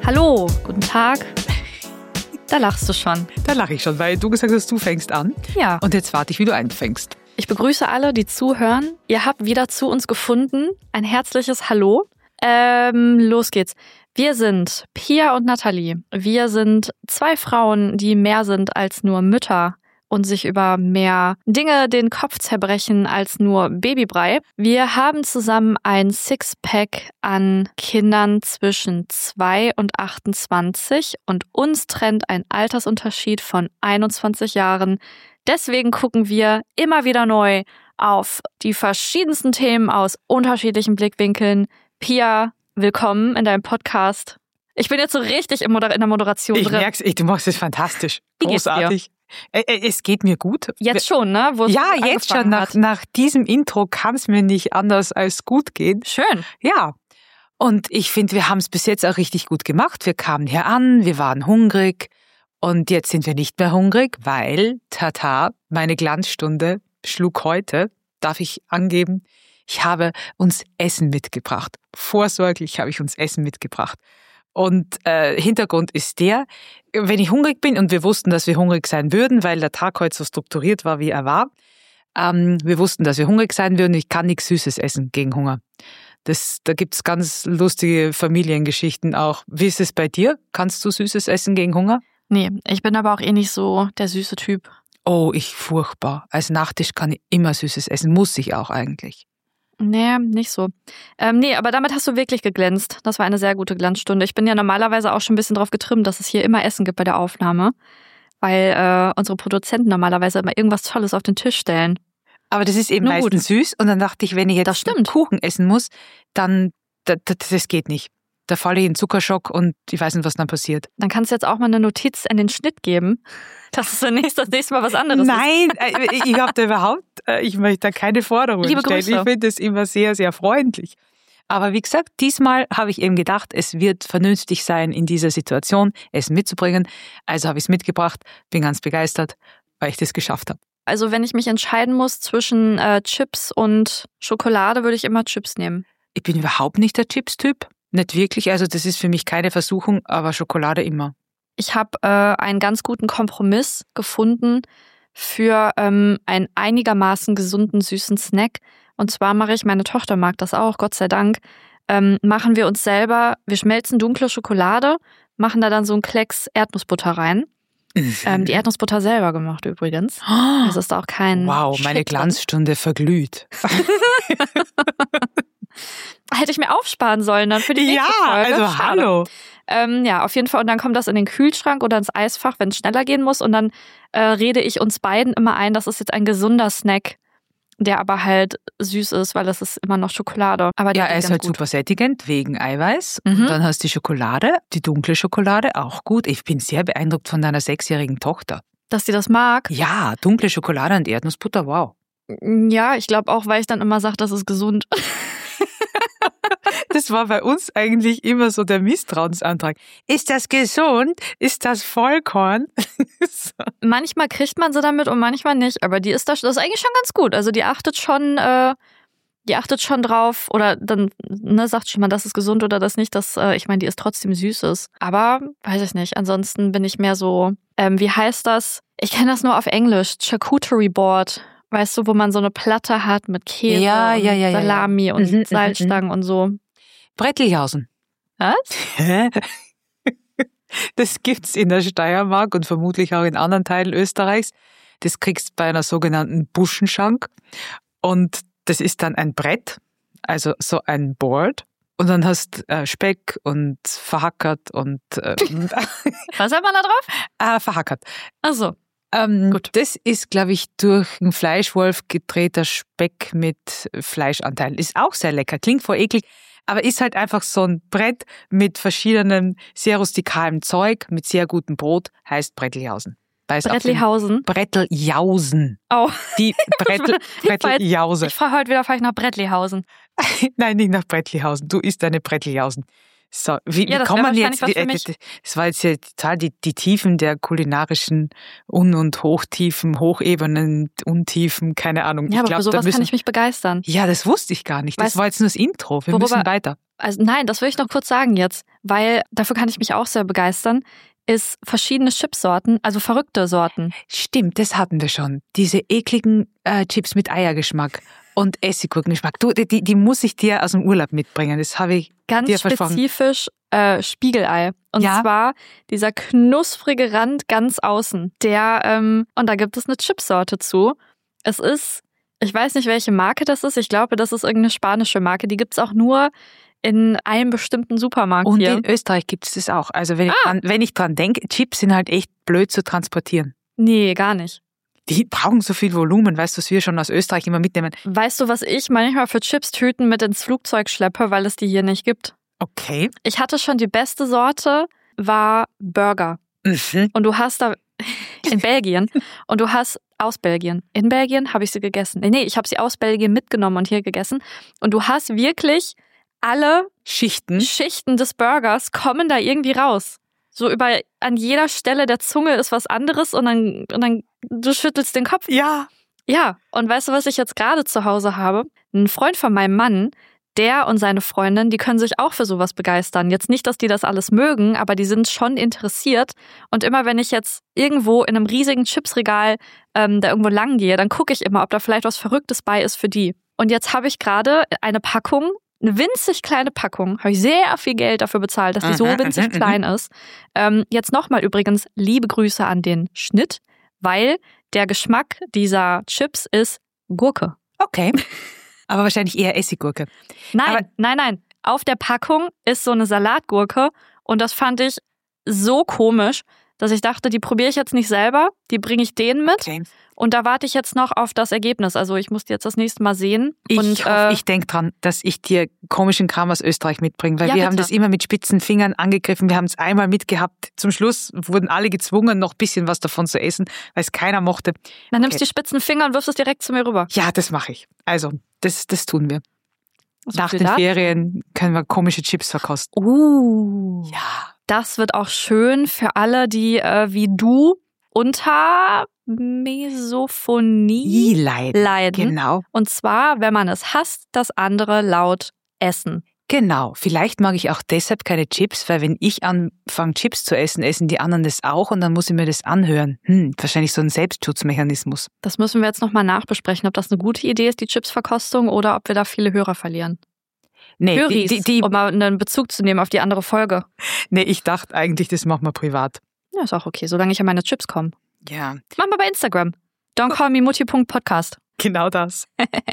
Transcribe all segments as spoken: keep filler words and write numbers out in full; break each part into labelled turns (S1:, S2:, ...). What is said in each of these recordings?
S1: Hallo, guten Tag. Da lachst du schon.
S2: Da lache ich schon, weil du gesagt hast, du fängst an.
S1: Ja.
S2: Und jetzt warte ich, wie du einfängst.
S1: Ich begrüße alle, die zuhören. Ihr habt wieder zu uns gefunden. Ein herzliches Hallo. Ähm, los geht's. Wir sind Pia und Nathalie. Wir sind zwei Frauen, die mehr sind als nur Mütter und sich über mehr Dinge den Kopf zerbrechen als nur Babybrei. Wir haben zusammen ein Sixpack an Kindern zwischen zwei und achtundzwanzig und uns trennt ein Altersunterschied von einundzwanzig Jahren. Deswegen gucken wir immer wieder neu auf die verschiedensten Themen aus unterschiedlichen Blickwinkeln. Pia, willkommen in deinem Podcast. Ich bin jetzt so richtig in der Moderation
S2: ich
S1: drin.
S2: Ich merk's, du machst es fantastisch.
S1: Wie geht's dir?
S2: Großartig. Es geht mir gut.
S1: Jetzt schon, ne? Wo es
S2: ja, jetzt schon. Nach, nach diesem Intro kann es mir nicht anders als gut gehen.
S1: Schön.
S2: Ja. Und ich finde, wir haben es bis jetzt auch richtig gut gemacht. Wir kamen hier an, wir waren hungrig. Und jetzt sind wir nicht mehr hungrig, weil, tata, meine Glanzstunde schlug heute, darf ich angeben, ich habe uns Essen mitgebracht. Vorsorglich habe ich uns Essen mitgebracht. Und äh, Hintergrund ist der, wenn ich hungrig bin, und wir wussten, dass wir hungrig sein würden, weil der Tag heute so strukturiert war, wie er war, ähm, wir wussten, dass wir hungrig sein würden, ich kann nichts Süßes essen gegen Hunger. Das, da gibt's ganz lustige Familiengeschichten auch. Wie ist es bei dir? Kannst du Süßes essen gegen Hunger?
S1: Nee, ich bin aber auch eh nicht so der süße Typ.
S2: Oh, ich furchtbar. Als Nachtisch kann ich immer Süßes essen, muss ich auch eigentlich.
S1: Nee, nicht so. Ähm, nee, aber damit hast du wirklich geglänzt. Das war eine sehr gute Glanzstunde. Ich bin ja normalerweise auch schon ein bisschen drauf getrimmt, dass es hier immer Essen gibt bei der Aufnahme, weil äh, unsere Produzenten normalerweise immer irgendwas Tolles auf den Tisch stellen.
S2: Aber das ist eben
S1: Nur
S2: meistens
S1: gut.
S2: Süß und dann dachte ich, wenn ich jetzt Kuchen essen muss, dann, das, das geht nicht. Da falle ich in Zuckerschock und ich weiß nicht, was dann passiert.
S1: Dann kannst du jetzt auch mal eine Notiz in den Schnitt geben, dass es nächstes, das nächste Mal was anderes
S2: Nein,
S1: ist.
S2: Nein, ich habe da überhaupt, ich möchte da keine Forderungen
S1: Liebe
S2: stellen.
S1: Grüße.
S2: Ich finde es immer sehr, sehr freundlich. Aber wie gesagt, diesmal habe ich eben gedacht, es wird vernünftig sein, in dieser Situation Essen mitzubringen. Also habe ich es mitgebracht, bin ganz begeistert, weil ich das geschafft habe.
S1: Also wenn ich mich entscheiden muss zwischen äh, Chips und Schokolade, würde ich immer Chips nehmen.
S2: Ich bin überhaupt nicht der Chips-Typ. Nicht wirklich, also das ist für mich keine Versuchung, aber Schokolade immer.
S1: Ich habe äh, einen ganz guten Kompromiss gefunden für ähm, einen einigermaßen gesunden, süßen Snack. Und zwar mache ich, meine Tochter mag das auch, Gott sei Dank, ähm, machen wir uns selber, wir schmelzen dunkle Schokolade, machen da dann so einen Klecks Erdnussbutter rein.
S2: Mhm.
S1: Ähm, die Erdnussbutter selber gemacht übrigens. Oh, das ist auch kein
S2: Wow,
S1: Shit
S2: meine Glanzstunde verglüht.
S1: Hätte ich mir aufsparen sollen dann für die nächste
S2: ja,
S1: Folge.
S2: also
S1: Schade.
S2: hallo.
S1: Ähm, ja, auf jeden Fall. Und dann kommt das in den Kühlschrank oder ins Eisfach, wenn es schneller gehen muss. Und dann äh, rede ich uns beiden immer ein, das ist jetzt ein gesunder Snack, der aber halt süß ist, weil es ist immer noch Schokolade. Aber
S2: ja, er ist halt gut. Super sättigend wegen Eiweiß.
S1: Mhm.
S2: Und dann hast du die Schokolade, die dunkle Schokolade, auch gut. Ich bin sehr beeindruckt von deiner sechsjährigen Tochter.
S1: Dass sie das mag?
S2: Ja, dunkle Schokolade und Erdnussbutter, wow.
S1: Ja, ich glaube auch, weil ich dann immer sage, das ist gesund.
S2: Das war bei uns eigentlich immer so der Misstrauensantrag. Ist das gesund? Ist das Vollkorn? So.
S1: Manchmal kriegt man sie damit und manchmal nicht, aber die ist das, das ist eigentlich schon ganz gut. Also die achtet schon, äh, die achtet schon drauf oder dann ne, sagt schon mal, das ist gesund oder das nicht. Das, äh, ich meine, die ist trotzdem Süßes. Aber weiß ich nicht. Ansonsten bin ich mehr so, ähm, wie heißt das? Ich kenne das nur auf Englisch. Charcuterie Board. Weißt du, wo man so eine Platte hat mit Käse
S2: ja,
S1: und
S2: ja, ja,
S1: Salami
S2: ja, ja.
S1: und
S2: Mhm,
S1: Salzstangen
S2: mhm.
S1: und so.
S2: Brettelhausen.
S1: Was?
S2: Das gibt's in der Steiermark und vermutlich auch in anderen Teilen Österreichs. Das kriegst du bei einer sogenannten Buschenschank. Und das ist dann ein Brett, also so ein Board. Und dann hast äh, Speck und verhackert und... Äh,
S1: Was hat man da drauf?
S2: äh, verhackert.
S1: Ach so.
S2: Ähm,
S1: Gut.
S2: Das ist, glaube ich, durch einen Fleischwolf gedrehter Speck mit Fleischanteilen. Ist auch sehr lecker, klingt voll eklig, aber ist halt einfach so ein Brett mit verschiedenem sehr rustikalem Zeug, mit sehr gutem Brot, heißt Brettelhausen.
S1: Brettelhausen?
S2: Bretteljausen.
S1: Oh.
S2: Die Brettel, Bretteljause.
S1: Ich frage heute wieder vielleicht nach Brettelhausen.
S2: Nein, nicht nach Brettelhausen. Du isst eine Bretteljausen. So, wie,
S1: ja,
S2: wie
S1: das
S2: kann man
S1: jetzt?
S2: jetzt? Die, das war jetzt ja total die, die Tiefen der kulinarischen Un- und Hochtiefen, Hochebenen, Untiefen, keine Ahnung.
S1: Ja,
S2: ich
S1: aber
S2: glaub,
S1: für sowas
S2: müssen,
S1: kann ich mich begeistern.
S2: Ja, das wusste ich gar nicht. Das
S1: weißt,
S2: war jetzt nur das Intro. Wir
S1: worüber,
S2: müssen weiter.
S1: also nein, das will ich noch kurz sagen jetzt, weil dafür kann ich mich auch sehr begeistern, ist verschiedene Chipsorten, also verrückte Sorten.
S2: Stimmt, das hatten wir schon. Diese ekligen äh, Chips mit Eiergeschmack und Essiggurkengeschmack. Du, die, die muss ich dir aus dem Urlaub mitbringen. Das habe ich
S1: Ganz
S2: dir versprochen.
S1: spezifisch äh, Spiegelei. Und
S2: Ja.
S1: zwar dieser knusprige Rand ganz außen. Der, ähm, und da gibt es eine Chipsorte zu. Es ist, ich weiß nicht, welche Marke das ist. Ich glaube, das ist irgendeine spanische Marke. Die gibt es auch nur in einem bestimmten Supermarkt
S2: Und
S1: hier.
S2: in Österreich gibt es das auch. Also wenn ich,
S1: Ah.
S2: dran, wenn ich dran denke, Chips sind halt echt blöd zu transportieren.
S1: Nee, gar nicht.
S2: Die brauchen so viel Volumen, weißt du, was wir schon aus Österreich immer mitnehmen.
S1: Weißt du, was ich manchmal für Chipstüten mit ins Flugzeug schleppe, weil es die hier nicht gibt?
S2: Okay.
S1: Ich hatte schon die beste Sorte, war Burger.
S2: Mhm.
S1: Und du hast da in Belgien und du hast aus Belgien. In Belgien habe ich sie gegessen. Nee, ich habe sie aus Belgien mitgenommen und hier gegessen. Und du hast wirklich alle
S2: Schichten.
S1: Schichten des Burgers kommen da irgendwie raus. So über an jeder Stelle der Zunge ist was anderes und dann, und dann du schüttelst den Kopf.
S2: Ja.
S1: Ja, und weißt du, was ich jetzt gerade zu Hause habe? Ein Freund von meinem Mann, der und seine Freundin, die können sich auch für sowas begeistern. Jetzt nicht, dass die das alles mögen, aber die sind schon interessiert. Und immer wenn ich jetzt irgendwo in einem riesigen Chipsregal ähm, da irgendwo lang gehe, dann gucke ich immer, ob da vielleicht was Verrücktes bei ist für die. Und jetzt habe ich gerade eine Packung, eine winzig kleine Packung, habe ich sehr viel Geld dafür bezahlt, dass die so
S2: Mhm,
S1: winzig
S2: mhm,
S1: klein ist. Ähm, jetzt nochmal übrigens liebe Grüße an den Schnitt, weil der Geschmack dieser Chips ist Gurke.
S2: Okay. Aber wahrscheinlich eher Essiggurke.
S1: Nein,
S2: Aber-
S1: nein, nein. Auf der Packung ist so eine Salatgurke und das fand ich so komisch, dass ich dachte, die probiere ich jetzt nicht selber, die bringe ich denen mit
S2: Okay.
S1: und da warte ich jetzt noch auf das Ergebnis. Also ich muss die jetzt das nächste Mal sehen.
S2: Ich,
S1: und,
S2: hoffe,
S1: äh,
S2: ich denke dran, dass ich dir komischen Kram aus Österreich mitbringe, weil
S1: Ja,
S2: wir haben
S1: bitte.
S2: das immer mit spitzen Fingern angegriffen. Wir haben es einmal mitgehabt. Zum Schluss wurden alle gezwungen, noch ein bisschen was davon zu essen, weil es keiner mochte.
S1: dann nimmst du
S2: okay.
S1: die spitzen Finger und wirfst es direkt zu mir rüber.
S2: Ja, das mache ich. Also, das, das tun wir.
S1: So
S2: Nach
S1: viel
S2: den
S1: dazu.
S2: Ferien können wir komische Chips verkosten.
S1: Uh.
S2: Ja.
S1: Das wird auch schön für alle, die äh, wie du unter Misophonie
S2: I-Leid.
S1: leiden.
S2: Genau.
S1: Und zwar, wenn man es hasst, dass andere laut essen.
S2: Genau. Vielleicht mag ich auch deshalb keine Chips, weil wenn ich anfange, Chips zu essen, essen die anderen das auch und dann muss ich mir das anhören. Hm, wahrscheinlich so ein Selbstschutzmechanismus.
S1: Das müssen wir jetzt nochmal nachbesprechen, ob das eine gute Idee ist, die Chipsverkostung, oder ob wir da viele Hörer verlieren.
S2: Nee, die,
S1: Höris,
S2: die, die,
S1: um mal einen Bezug zu nehmen auf die andere Folge.
S2: nee, ich dachte eigentlich, das machen wir privat.
S1: Ja, ist auch okay, solange ich an meine Chips komme.
S2: Ja,
S1: Machen wir bei Instagram. Don't call me mutti punkt podcast.
S2: genau das.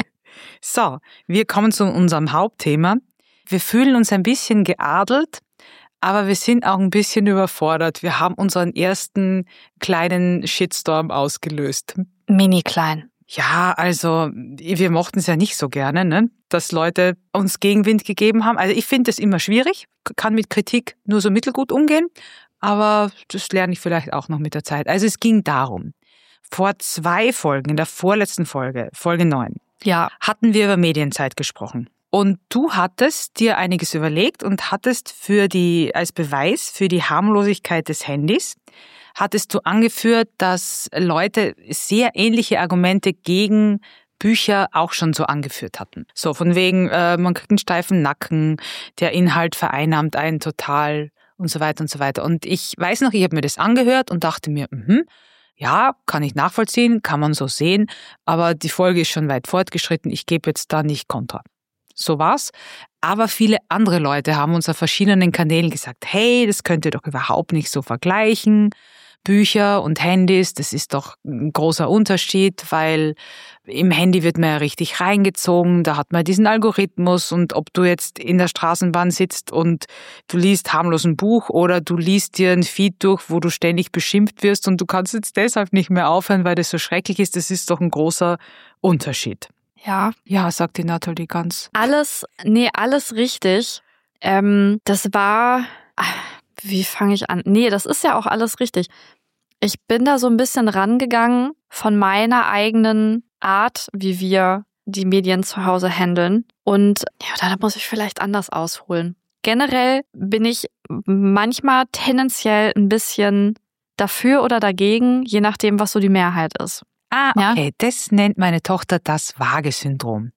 S2: So, wir kommen zu unserem Hauptthema. Wir fühlen uns ein bisschen geadelt, aber wir sind auch ein bisschen überfordert. Wir haben unseren ersten kleinen Shitstorm ausgelöst.
S1: Mini klein.
S2: Ja, also wir mochten es ja nicht so gerne, ne? Dass Leute uns Gegenwind gegeben haben. Also ich finde es immer schwierig, kann mit Kritik nur so mittelgut umgehen, aber das lerne ich vielleicht auch noch mit der Zeit. Also es ging darum, vor zwei Folgen, in der vorletzten Folge, Folge neun,
S1: Ja,
S2: hatten wir über Medienzeit gesprochen. Und du hattest dir einiges überlegt und hattest für die, als Beweis für die Harmlosigkeit des Handys, hattest du angeführt, dass Leute sehr ähnliche Argumente gegen Bücher auch schon so angeführt hatten. So von wegen, äh, man kriegt einen steifen Nacken, der Inhalt vereinnahmt einen total und so weiter und so weiter. Und ich weiß noch, ich habe mir das angehört und dachte mir, mhm, ja, kann ich nachvollziehen, kann man so sehen, aber die Folge ist schon weit fortgeschritten, ich gebe jetzt da nicht Kontra. So war's. Aber viele andere Leute haben uns auf verschiedenen Kanälen gesagt, hey, das könnt ihr doch überhaupt nicht so vergleichen. Bücher und Handys, das ist doch ein großer Unterschied, weil im Handy wird man ja richtig reingezogen, da hat man diesen Algorithmus und ob du jetzt in der Straßenbahn sitzt und du liest harmlos ein Buch oder du liest dir ein Feed durch, wo du ständig beschimpft wirst und du kannst jetzt deshalb nicht mehr aufhören, weil das so schrecklich ist, das ist doch ein großer Unterschied.
S1: ja.
S2: Ja, sagt die Natalie ganz.
S1: Alles, nee, alles richtig. Ähm, das war, ah, wie fange ich an? Nee, das ist ja auch alles richtig. Ich bin da so ein bisschen rangegangen von meiner eigenen Art, wie wir die Medien zu Hause handeln. Und ja, da muss ich vielleicht anders ausholen. Generell bin ich manchmal tendenziell ein bisschen dafür oder dagegen, je nachdem, was so die Mehrheit ist.
S2: Ah,
S1: Ja.
S2: okay, das nennt meine Tochter das Waage-Syndrom.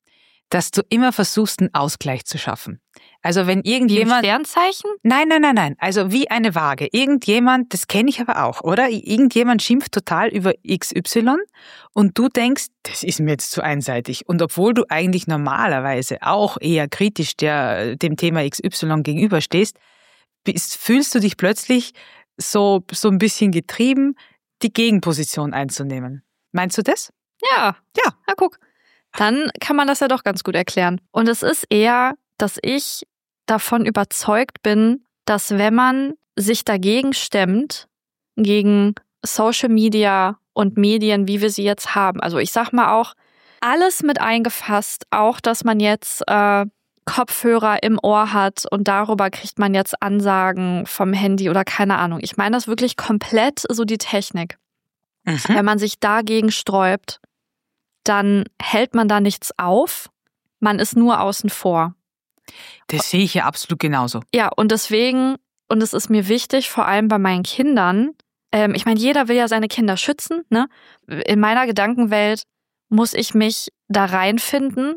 S2: dass du immer versuchst, einen Ausgleich zu schaffen. Also wenn
S1: Wie im
S2: irgendjemand...
S1: Sternzeichen?
S2: Nein, nein, nein, nein. Also wie eine Waage. Irgendjemand, das kenne ich aber auch, oder? Irgendjemand schimpft total über X Y und du denkst, das ist mir jetzt zu einseitig. Und obwohl du eigentlich normalerweise auch eher kritisch der, dem Thema X Y gegenüberstehst, bist, fühlst du dich plötzlich so, so ein bisschen getrieben, die Gegenposition einzunehmen. Meinst du das?
S1: Ja.
S2: Ja.
S1: Na guck. Dann kann man das ja doch ganz gut erklären. Und es ist eher, dass ich davon überzeugt bin, dass wenn man sich dagegen stemmt, gegen Social Media und Medien, wie wir sie jetzt haben, also ich sag mal auch, alles mit eingefasst, auch dass man jetzt äh, Kopfhörer im Ohr hat und darüber kriegt man jetzt Ansagen vom Handy oder keine Ahnung. Ich meine das wirklich komplett so die Technik. Mhm. Wenn man sich dagegen sträubt, dann hält man da nichts auf, man ist nur außen vor.
S2: Das sehe ich ja absolut genauso.
S1: Ja, und deswegen, und es ist mir wichtig, vor allem bei meinen Kindern, ähm, ich meine, jeder will ja seine Kinder schützen, ne? In meiner Gedankenwelt muss ich mich da reinfinden,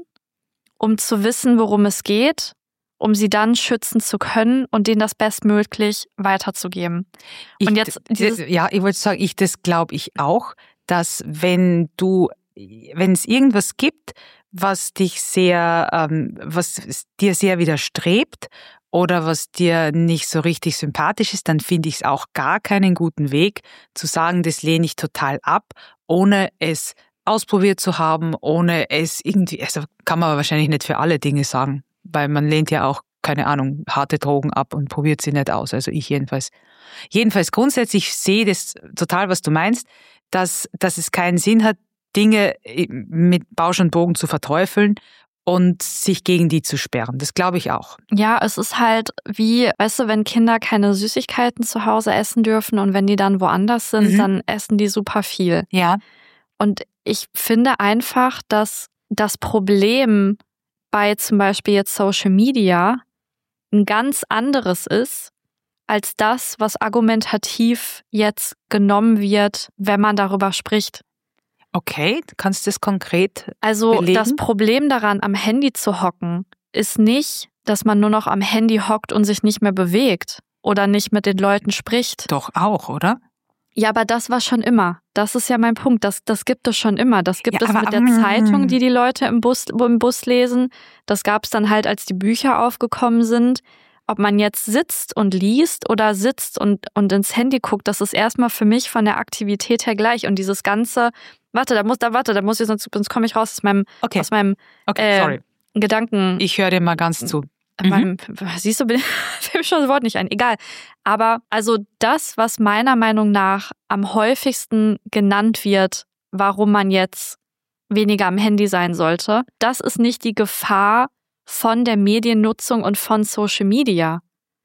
S1: um zu wissen, worum es geht, um sie dann schützen zu können und denen das bestmöglich weiterzugeben.
S2: Ich,
S1: und jetzt dieses
S2: ja, ich wollte sagen, ich das glaube ich auch, dass wenn du, wenn es irgendwas gibt, was dich sehr, ähm, was dir sehr widerstrebt oder was dir nicht so richtig sympathisch ist, dann finde ich es auch gar keinen guten Weg zu sagen, das lehne ich total ab, ohne es ausprobiert zu haben, ohne es irgendwie, also kann man aber wahrscheinlich nicht für alle Dinge sagen, weil man lehnt ja auch, keine Ahnung, harte Drogen ab und probiert sie nicht aus, also ich jedenfalls. Jedenfalls grundsätzlich sehe das total, was du meinst, dass, dass es keinen Sinn hat, Dinge mit Bausch und Bogen zu verteufeln und sich gegen die zu sperren. Das glaube ich auch.
S1: Ja, es ist halt wie, weißt du, wenn Kinder keine Süßigkeiten zu Hause essen dürfen und wenn die dann woanders sind, mhm. dann essen die super viel.
S2: Ja.
S1: Und ich finde einfach, dass das Problem bei zum Beispiel jetzt Social Media ein ganz anderes ist, als das, was argumentativ jetzt genommen wird, wenn man darüber spricht.
S2: Okay, kannst du das konkret
S1: Also
S2: belegen?
S1: Das Problem daran, am Handy zu hocken, ist nicht, dass man nur noch am Handy hockt und sich nicht mehr bewegt oder nicht mit den Leuten spricht.
S2: Doch auch, oder?
S1: Ja, aber das war schon immer. Das ist ja mein Punkt. Das, das gibt es schon immer. Das gibt
S2: ja,
S1: es
S2: aber,
S1: mit der
S2: mm,
S1: Zeitung, die die Leute im Bus, im Bus lesen. Das gab es dann halt, als die Bücher aufgekommen sind. Ob man jetzt sitzt und liest oder sitzt und, und ins Handy guckt, das ist erstmal für mich von der Aktivität her gleich. Und dieses ganze, warte, da muss, da warte, da muss ich, sonst, sonst komme ich raus aus meinem,
S2: okay.
S1: aus meinem
S2: okay,
S1: äh,
S2: sorry.
S1: Gedanken.
S2: Ich höre dir mal ganz zu.
S1: Meinem, mhm. Siehst du, fällt mir schon das Wort nicht ein. Egal. Aber also das, was meiner Meinung nach am häufigsten genannt wird, warum man jetzt weniger am Handy sein sollte, das ist nicht die Gefahr von der Mediennutzung und von Social Media.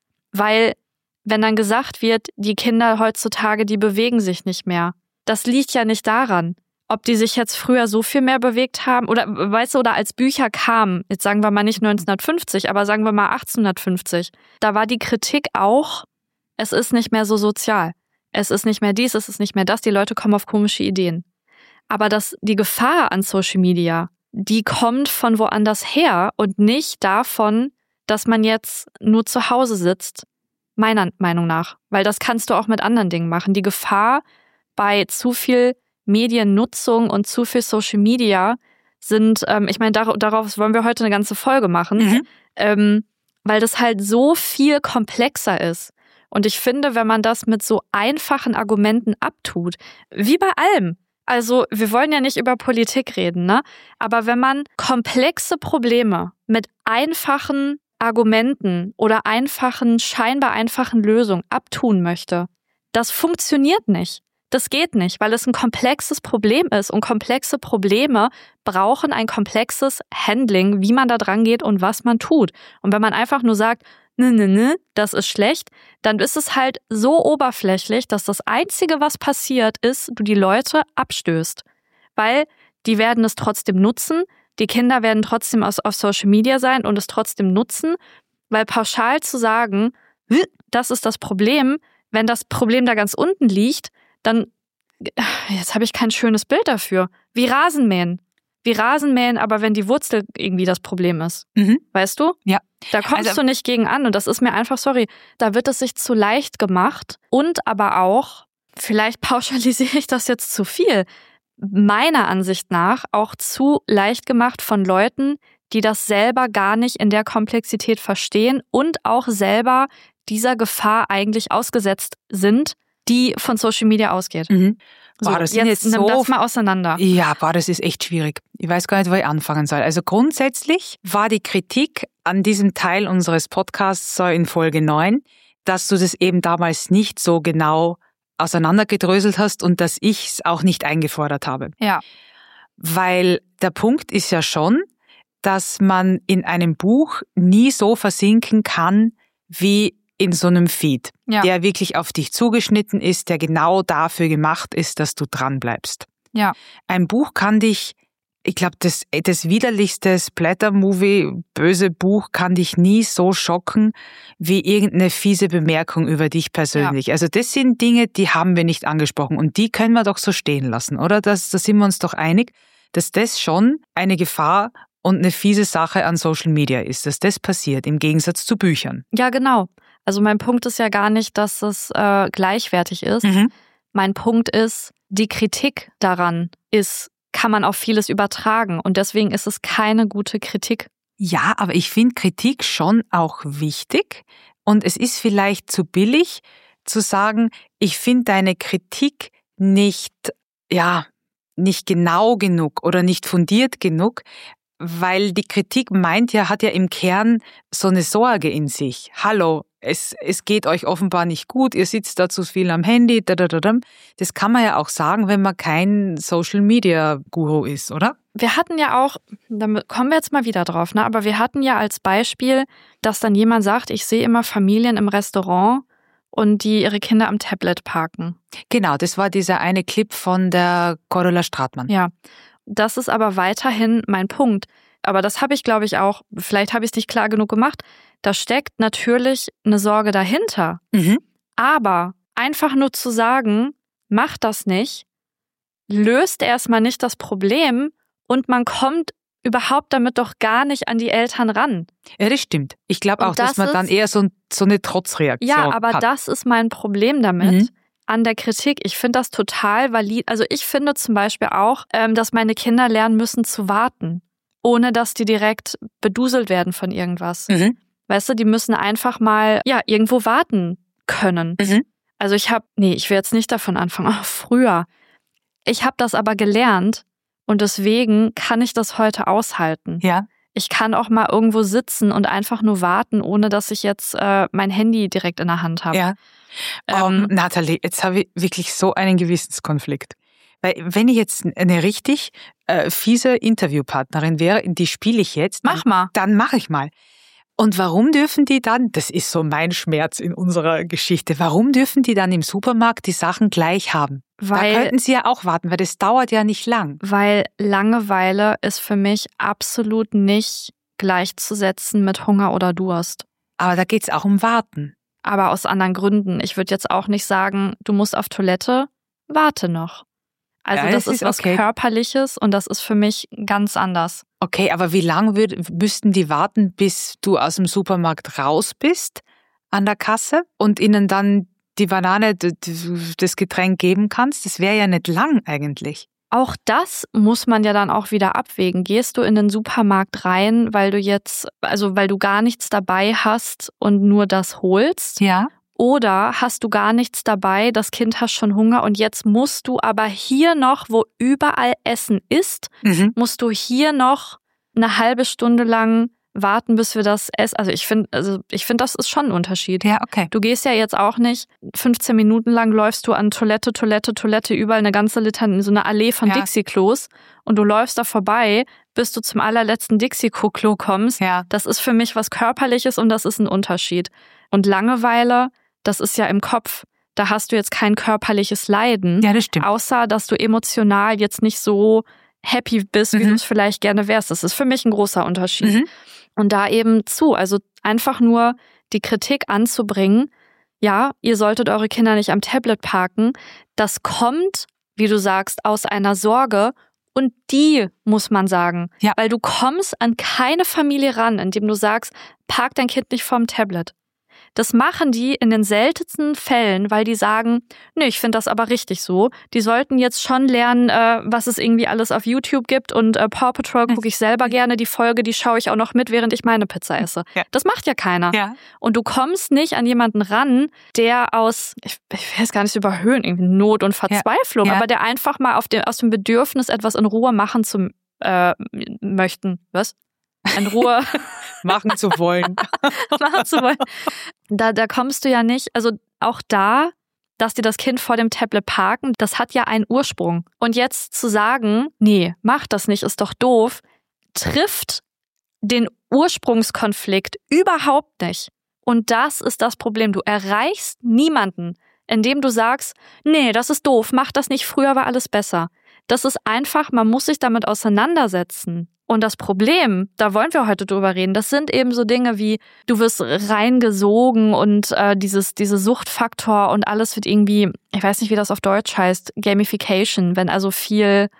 S1: Weil, wenn dann gesagt wird, die Kinder heutzutage, die bewegen sich nicht mehr, das liegt ja nicht daran, ob die sich jetzt früher so viel mehr bewegt haben oder, weißt du, oder als Bücher kamen, jetzt sagen wir mal nicht neunzehnhundertfünfzig, aber sagen wir mal achtzehnhundertfünfzig, da war die Kritik auch, es ist nicht mehr so sozial. Es ist nicht mehr dies, es ist nicht mehr das, die Leute kommen auf komische Ideen. Aber das, die Gefahr an Social Media, die kommt von woanders her und nicht davon, dass man jetzt nur zu Hause sitzt, meiner Meinung nach. Weil das kannst du auch mit anderen Dingen machen. Die Gefahr bei zu viel Mediennutzung und zu viel Social Media sind, ähm, ich meine, dar- darauf wollen wir heute eine ganze Folge machen, mhm. ähm, weil das halt so viel komplexer ist. Und ich finde, wenn man das mit so einfachen Argumenten abtut, wie bei allem, also wir wollen ja nicht über Politik reden, ne? Aber wenn man komplexe Probleme mit einfachen Argumenten oder einfachen, scheinbar einfachen Lösungen abtun möchte, das funktioniert nicht. Das geht nicht, weil es ein komplexes Problem ist und komplexe Probleme brauchen ein komplexes Handling, wie man da dran geht und was man tut. Und wenn man einfach nur sagt, ne, ne, ne, das ist schlecht, dann ist es halt so oberflächlich, dass das Einzige, was passiert, ist, du die Leute abstößt. Weil die werden es trotzdem nutzen, die Kinder werden trotzdem auf Social Media sein und es trotzdem nutzen, weil pauschal zu sagen, das ist das Problem, wenn das Problem da ganz unten liegt, dann, jetzt habe ich kein schönes Bild dafür, wie Rasenmähen. wie Rasenmähen, aber wenn die Wurzel irgendwie das Problem ist.
S2: Mhm.
S1: Weißt du?
S2: Ja.
S1: Da kommst
S2: Also-
S1: du nicht gegen an und das ist mir einfach, sorry, da wird es sich zu leicht gemacht und aber auch, vielleicht pauschalisiere ich das jetzt zu viel, meiner Ansicht nach auch zu leicht gemacht von Leuten, die das selber gar nicht in der Komplexität verstehen und auch selber dieser Gefahr eigentlich ausgesetzt sind, die von Social Media ausgeht.
S2: Mhm.
S1: So,
S2: Boah, das sind
S1: jetzt
S2: jetzt
S1: nimm
S2: so
S1: das mal auseinander.
S2: Ja, boah, das ist echt schwierig. Ich weiß gar nicht, wo ich anfangen soll. Also grundsätzlich war die Kritik an diesem Teil unseres Podcasts so in Folge neun, dass du das eben damals nicht so genau auseinandergedröselt hast und dass ich es auch nicht eingefordert habe.
S1: Ja.
S2: Weil der Punkt ist ja schon, dass man in einem Buch nie so versinken kann wie in so einem Feed,
S1: Ja.
S2: der wirklich auf dich zugeschnitten ist, der genau dafür gemacht ist, dass du dran bleibst.
S1: Ja.
S2: Ein Buch kann dich, ich glaube, das, das widerlichste Splatter-Movie, böse Buch kann dich nie so schocken wie irgendeine fiese Bemerkung über dich persönlich. Ja. Also das sind Dinge, die haben wir nicht angesprochen und die können wir doch so stehen lassen, oder? Das, da sind wir uns doch einig, dass das schon eine Gefahr und eine fiese Sache an Social Media ist, dass das passiert, im Gegensatz zu Büchern.
S1: Ja, genau. Also mein Punkt ist ja gar nicht, dass es äh, gleichwertig ist.
S2: Mhm.
S1: Mein Punkt ist, die Kritik daran ist, kann man auf vieles übertragen und deswegen ist es keine gute Kritik.
S2: Ja, aber ich finde Kritik schon auch wichtig und es ist vielleicht zu billig zu sagen, ich finde deine Kritik nicht, ja, nicht genau genug oder nicht fundiert genug, weil die Kritik meint ja, hat ja im Kern so eine Sorge in sich. Hallo, es, es geht euch offenbar nicht gut, ihr sitzt da zu viel am Handy, dadadadam. Das kann man ja auch sagen, wenn man kein Social-Media-Guru ist, oder?
S1: Wir hatten ja auch, da kommen wir jetzt mal wieder drauf, ne? Aber wir hatten ja als Beispiel, dass dann jemand sagt, ich sehe immer Familien im Restaurant und die ihre Kinder am Tablet parken.
S2: Genau, das war dieser eine Clip von der Cordula Stratmann.
S1: Ja, das ist aber weiterhin mein Punkt. Aber das habe ich, glaube ich, auch, vielleicht habe ich es nicht klar genug gemacht, da steckt natürlich eine Sorge dahinter.
S2: Mhm.
S1: Aber einfach nur zu sagen, mach das nicht, löst erstmal nicht das Problem und man kommt überhaupt damit doch gar nicht an die Eltern ran.
S2: Ja, das stimmt. Ich glaube auch,
S1: das
S2: dass man
S1: ist,
S2: dann eher so, so eine Trotzreaktion
S1: Ja, aber
S2: hat.
S1: das ist mein Problem damit.
S2: Mhm.
S1: An der Kritik. Ich finde das total valid. Also ich finde zum Beispiel auch, ähm, dass meine Kinder lernen müssen zu warten, ohne dass die direkt beduselt werden von irgendwas.
S2: Mhm.
S1: Weißt du, die müssen einfach mal ja irgendwo warten können.
S2: Mhm.
S1: Also ich habe, nee, ich will jetzt nicht davon anfangen, auch früher. Ich habe das aber gelernt und deswegen kann ich das heute aushalten.
S2: Ja.
S1: Ich kann auch mal irgendwo sitzen und einfach nur warten, ohne dass ich jetzt äh, mein Handy direkt in der Hand habe.
S2: Ja.
S1: Ähm,
S2: um, Nathalie, jetzt habe ich wirklich so einen Gewissenskonflikt. Weil wenn ich jetzt eine richtig äh, fiese Interviewpartnerin wäre, die spiele ich jetzt.
S1: Mach mal.
S2: Dann mache ich mal. Und warum dürfen die dann, das ist so mein Schmerz in unserer Geschichte, warum dürfen die dann im Supermarkt die Sachen gleich haben?
S1: Weil,
S2: da könnten sie ja auch warten, weil das dauert ja nicht lang.
S1: Weil Langeweile ist für mich absolut nicht gleichzusetzen mit Hunger oder Durst.
S2: Aber da geht's auch um Warten.
S1: Aber aus anderen Gründen. Ich würde jetzt auch nicht sagen, du musst auf Toilette, warte noch. Also
S2: ja,
S1: das,
S2: das
S1: ist
S2: ist
S1: was
S2: okay.
S1: Körperliches und das ist für mich ganz anders.
S2: Okay, aber wie lange würd, müssten die warten, bis du aus dem Supermarkt raus bist an der Kasse und ihnen dann die Banane, das Getränk geben kannst? Das wäre ja nicht lang eigentlich.
S1: Auch das muss man ja dann auch wieder abwägen. Gehst du in den Supermarkt rein, weil du jetzt, also weil du gar nichts dabei hast und nur das holst?
S2: Ja.
S1: Oder hast du gar nichts dabei, das Kind hat schon Hunger und jetzt musst du aber hier noch, wo überall Essen ist,
S2: Mhm.
S1: musst du hier noch eine halbe Stunde lang warten, bis wir das essen. Also ich finde, also ich finde, das ist schon ein Unterschied.
S2: Ja, okay.
S1: Du gehst ja jetzt auch nicht, fünfzehn Minuten lang läufst du an Toilette, Toilette, Toilette, überall eine ganze Litanei, so eine Allee von
S2: Ja.
S1: Dixie-Klos und du läufst da vorbei, bis du zum allerletzten Dixie-Klo kommst.
S2: Ja.
S1: Das ist für mich was Körperliches und das ist ein Unterschied. Und Langeweile, das ist ja im Kopf. Da hast du jetzt kein körperliches Leiden.
S2: Ja, das stimmt.
S1: Außer, dass du emotional jetzt nicht so happy bist, wie
S2: Mhm.
S1: du es vielleicht gerne wärst. Das ist für mich ein großer Unterschied.
S2: Mhm.
S1: Und da eben zu, also einfach nur die Kritik anzubringen, ja, ihr solltet eure Kinder nicht am Tablet parken, das kommt, wie du sagst, aus einer Sorge Und die muss man sagen.
S2: Ja.
S1: Weil du kommst an keine Familie ran, indem du sagst, park dein Kind nicht vorm Tablet. Das machen die in den seltensten Fällen, weil die sagen, nee, ich finde das aber richtig so. Die sollten jetzt schon lernen, äh, was es irgendwie alles auf YouTube gibt und äh, Paw Patrol gucke ich selber gerne. Die Folge, die schaue ich auch noch mit, während ich meine Pizza esse.
S2: Ja.
S1: Das macht ja keiner.
S2: Ja.
S1: Und du kommst nicht an jemanden ran, der aus, ich, ich will es gar nicht so überhöhen, irgendwie Not und Verzweiflung,
S2: Ja. Ja.
S1: aber der einfach mal auf dem, aus dem Bedürfnis, etwas in Ruhe machen zu äh, möchten. Was? In Ruhe
S2: machen zu wollen.
S1: machen zu wollen. Da, da kommst du ja nicht, also auch da, dass die das Kind vor dem Tablet parken, das hat ja einen Ursprung. Und jetzt zu sagen, nee, mach das nicht, ist doch doof, trifft den Ursprungskonflikt überhaupt nicht. Und das ist das Problem. Du erreichst niemanden, indem du sagst, nee, das ist doof, mach das nicht, früher war alles besser. Das ist einfach, man muss sich damit auseinandersetzen. Und das Problem, da wollen wir heute drüber reden, das sind eben so Dinge wie, du wirst reingesogen und äh, dieses diese Suchtfaktor und alles wird irgendwie, ich weiß nicht, wie das auf Deutsch heißt, Gamification, wenn also viel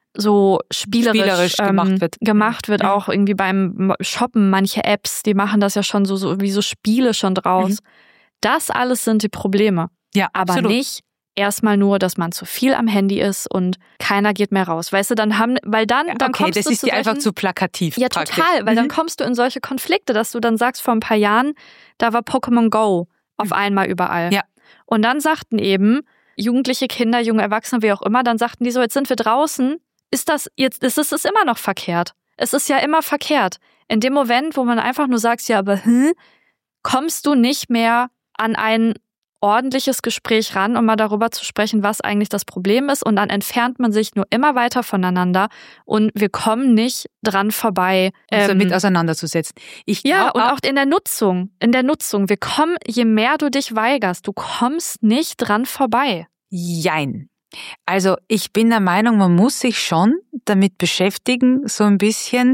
S1: so spielerisch,
S2: spielerisch
S1: ähm,
S2: gemacht wird.
S1: Gemacht wird,
S2: Mhm.
S1: auch irgendwie beim Shoppen, manche Apps, die machen das ja schon so, so wie so Spiele schon draus.
S2: Mhm.
S1: Das alles sind die Probleme.
S2: Ja,
S1: Aber
S2: absolut.
S1: nicht erstmal nur, dass man zu viel am Handy ist und keiner geht mehr raus. Weißt du, dann haben, weil dann,
S2: Ja,
S1: dann
S2: okay,
S1: kommst
S2: das
S1: du
S2: ist
S1: zu
S2: dir einfach
S1: solchen-
S2: zu plakativ.
S1: Ja,
S2: praktisch.
S1: total, weil
S2: Mhm.
S1: dann kommst du in solche Konflikte, dass du dann sagst, vor ein paar Jahren, da war Pokémon Go auf einmal überall.
S2: Ja.
S1: Und dann sagten eben Jugendliche, Kinder, junge Erwachsene, wie auch immer, dann sagten die so, jetzt sind wir draußen, ist das jetzt, ist es ist immer noch verkehrt. Es ist ja immer verkehrt. In dem Moment, wo man einfach nur sagt, ja, aber hm, kommst du nicht mehr an ein ordentliches Gespräch ran, um mal darüber zu sprechen, was eigentlich das Problem ist. Und dann entfernt man sich nur immer weiter voneinander und wir kommen nicht dran vorbei.
S2: Uns damit
S1: Ähm,
S2: auseinanderzusetzen. Ich
S1: ja,
S2: glaub
S1: und
S2: auch,
S1: auch in der Nutzung. In der Nutzung. Wir kommen, je mehr du dich weigerst, du kommst nicht dran vorbei.
S2: jein. Also ich bin der Meinung, man muss sich schon damit beschäftigen, so ein bisschen,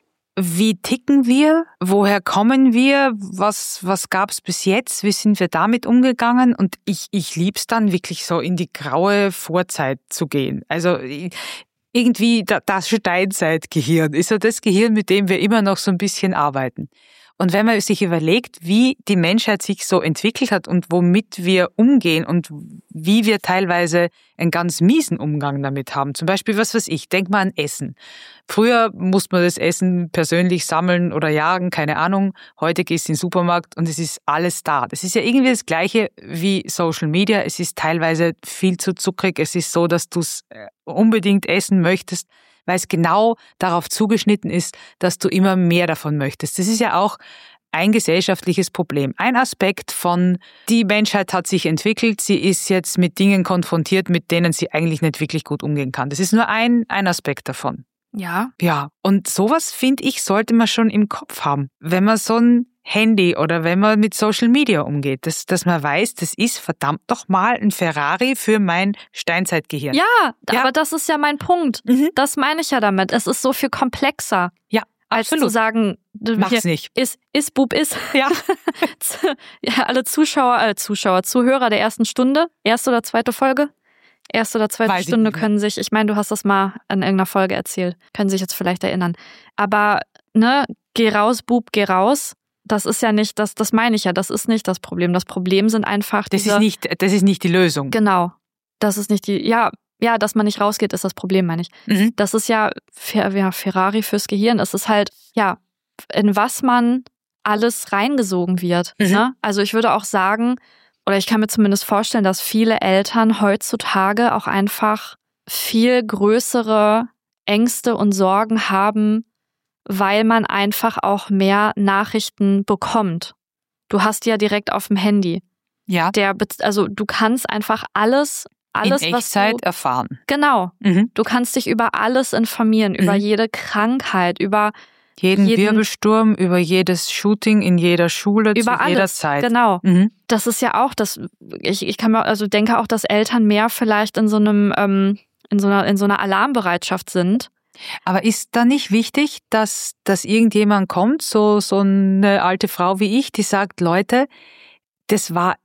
S2: wie ticken wir, woher kommen wir, was was gab's bis jetzt, wie sind wir damit umgegangen, und ich ich lieb's dann wirklich so in die graue Vorzeit zu gehen. Also irgendwie das Steinzeitgehirn ist ja das Gehirn, mit dem wir immer noch so ein bisschen arbeiten. Und wenn man sich überlegt, wie die Menschheit sich so entwickelt hat und womit wir umgehen und wie wir teilweise einen ganz miesen Umgang damit haben. Zum Beispiel, was weiß ich, denk mal an Essen. Früher musste man das Essen persönlich sammeln oder jagen, keine Ahnung. Heute gehst du in den Supermarkt und es ist alles da. Das ist ja irgendwie das Gleiche wie Social Media. Es ist teilweise viel zu zuckrig. Es ist so, dass du es unbedingt essen möchtest, weil es genau darauf zugeschnitten ist, dass du immer mehr davon möchtest. Das ist ja auch ein gesellschaftliches Problem. Ein Aspekt von, die Menschheit hat sich entwickelt, sie ist jetzt mit Dingen konfrontiert, mit denen sie eigentlich nicht wirklich gut umgehen kann. Das ist nur ein, ein Aspekt davon.
S1: Ja.
S2: Ja, und sowas, finde ich, sollte man schon im Kopf haben. Wenn man so ein Handy oder wenn man mit Social Media umgeht, dass, dass man weiß, das ist verdammt noch mal ein Ferrari für mein Steinzeitgehirn.
S1: Ja,
S2: Ja.
S1: aber das ist ja mein Punkt.
S2: Mhm.
S1: Das meine ich ja damit. Es ist so viel komplexer,
S2: Ja,
S1: als
S2: absolut.
S1: zu sagen,
S2: Mach's
S1: hier,
S2: nicht.
S1: ist, ist, Bub, ist.
S2: Ja.
S1: Ja, alle Zuschauer, äh, Zuschauer, Zuhörer der ersten Stunde, erste oder zweite Folge, erste oder zweite
S2: Weiß ich
S1: Stunde
S2: nicht mehr.
S1: können sich, ich meine, du hast das mal in irgendeiner Folge erzählt, können sich jetzt vielleicht erinnern. Aber, ne, geh raus, Bub, geh raus. Das ist ja nicht, das, das meine ich ja, das ist nicht das Problem. Das Problem sind einfach
S2: Das
S1: diese,
S2: ist nicht, das ist nicht die Lösung.
S1: genau, das ist nicht die, ja, ja, dass man nicht rausgeht, ist das Problem, meine ich.
S2: Mhm.
S1: Das ist ja, Fer- ja Ferrari fürs Gehirn. Es ist halt, ja, in was man alles reingesogen wird.
S2: Mhm.
S1: Ne? Also ich würde auch sagen, oder ich kann mir zumindest vorstellen, dass viele Eltern heutzutage auch einfach viel größere Ängste und Sorgen haben, weil man einfach auch mehr Nachrichten bekommt. Du hast die ja direkt auf dem Handy.
S2: Ja,
S1: Der, be- also du kannst einfach alles, alles
S2: in
S1: was
S2: Echtzeit
S1: du,
S2: erfahren.
S1: genau.
S2: Mhm.
S1: Du kannst dich über alles informieren, über
S2: Mhm.
S1: jede Krankheit, über
S2: Jeden,
S1: Jeden-
S2: Wirbelsturm, über jedes Shooting in jeder Schule,
S1: über
S2: zu jeder
S1: alles.
S2: Zeit.
S1: Genau.
S2: Mhm.
S1: Das ist ja auch das. Ich, ich kann mir also denke auch, dass Eltern mehr vielleicht in so einem ähm, in so einer in so einer Alarmbereitschaft sind.
S2: Aber ist da nicht wichtig, dass, dass irgendjemand kommt, so, so eine alte Frau wie ich, die sagt, Leute, das war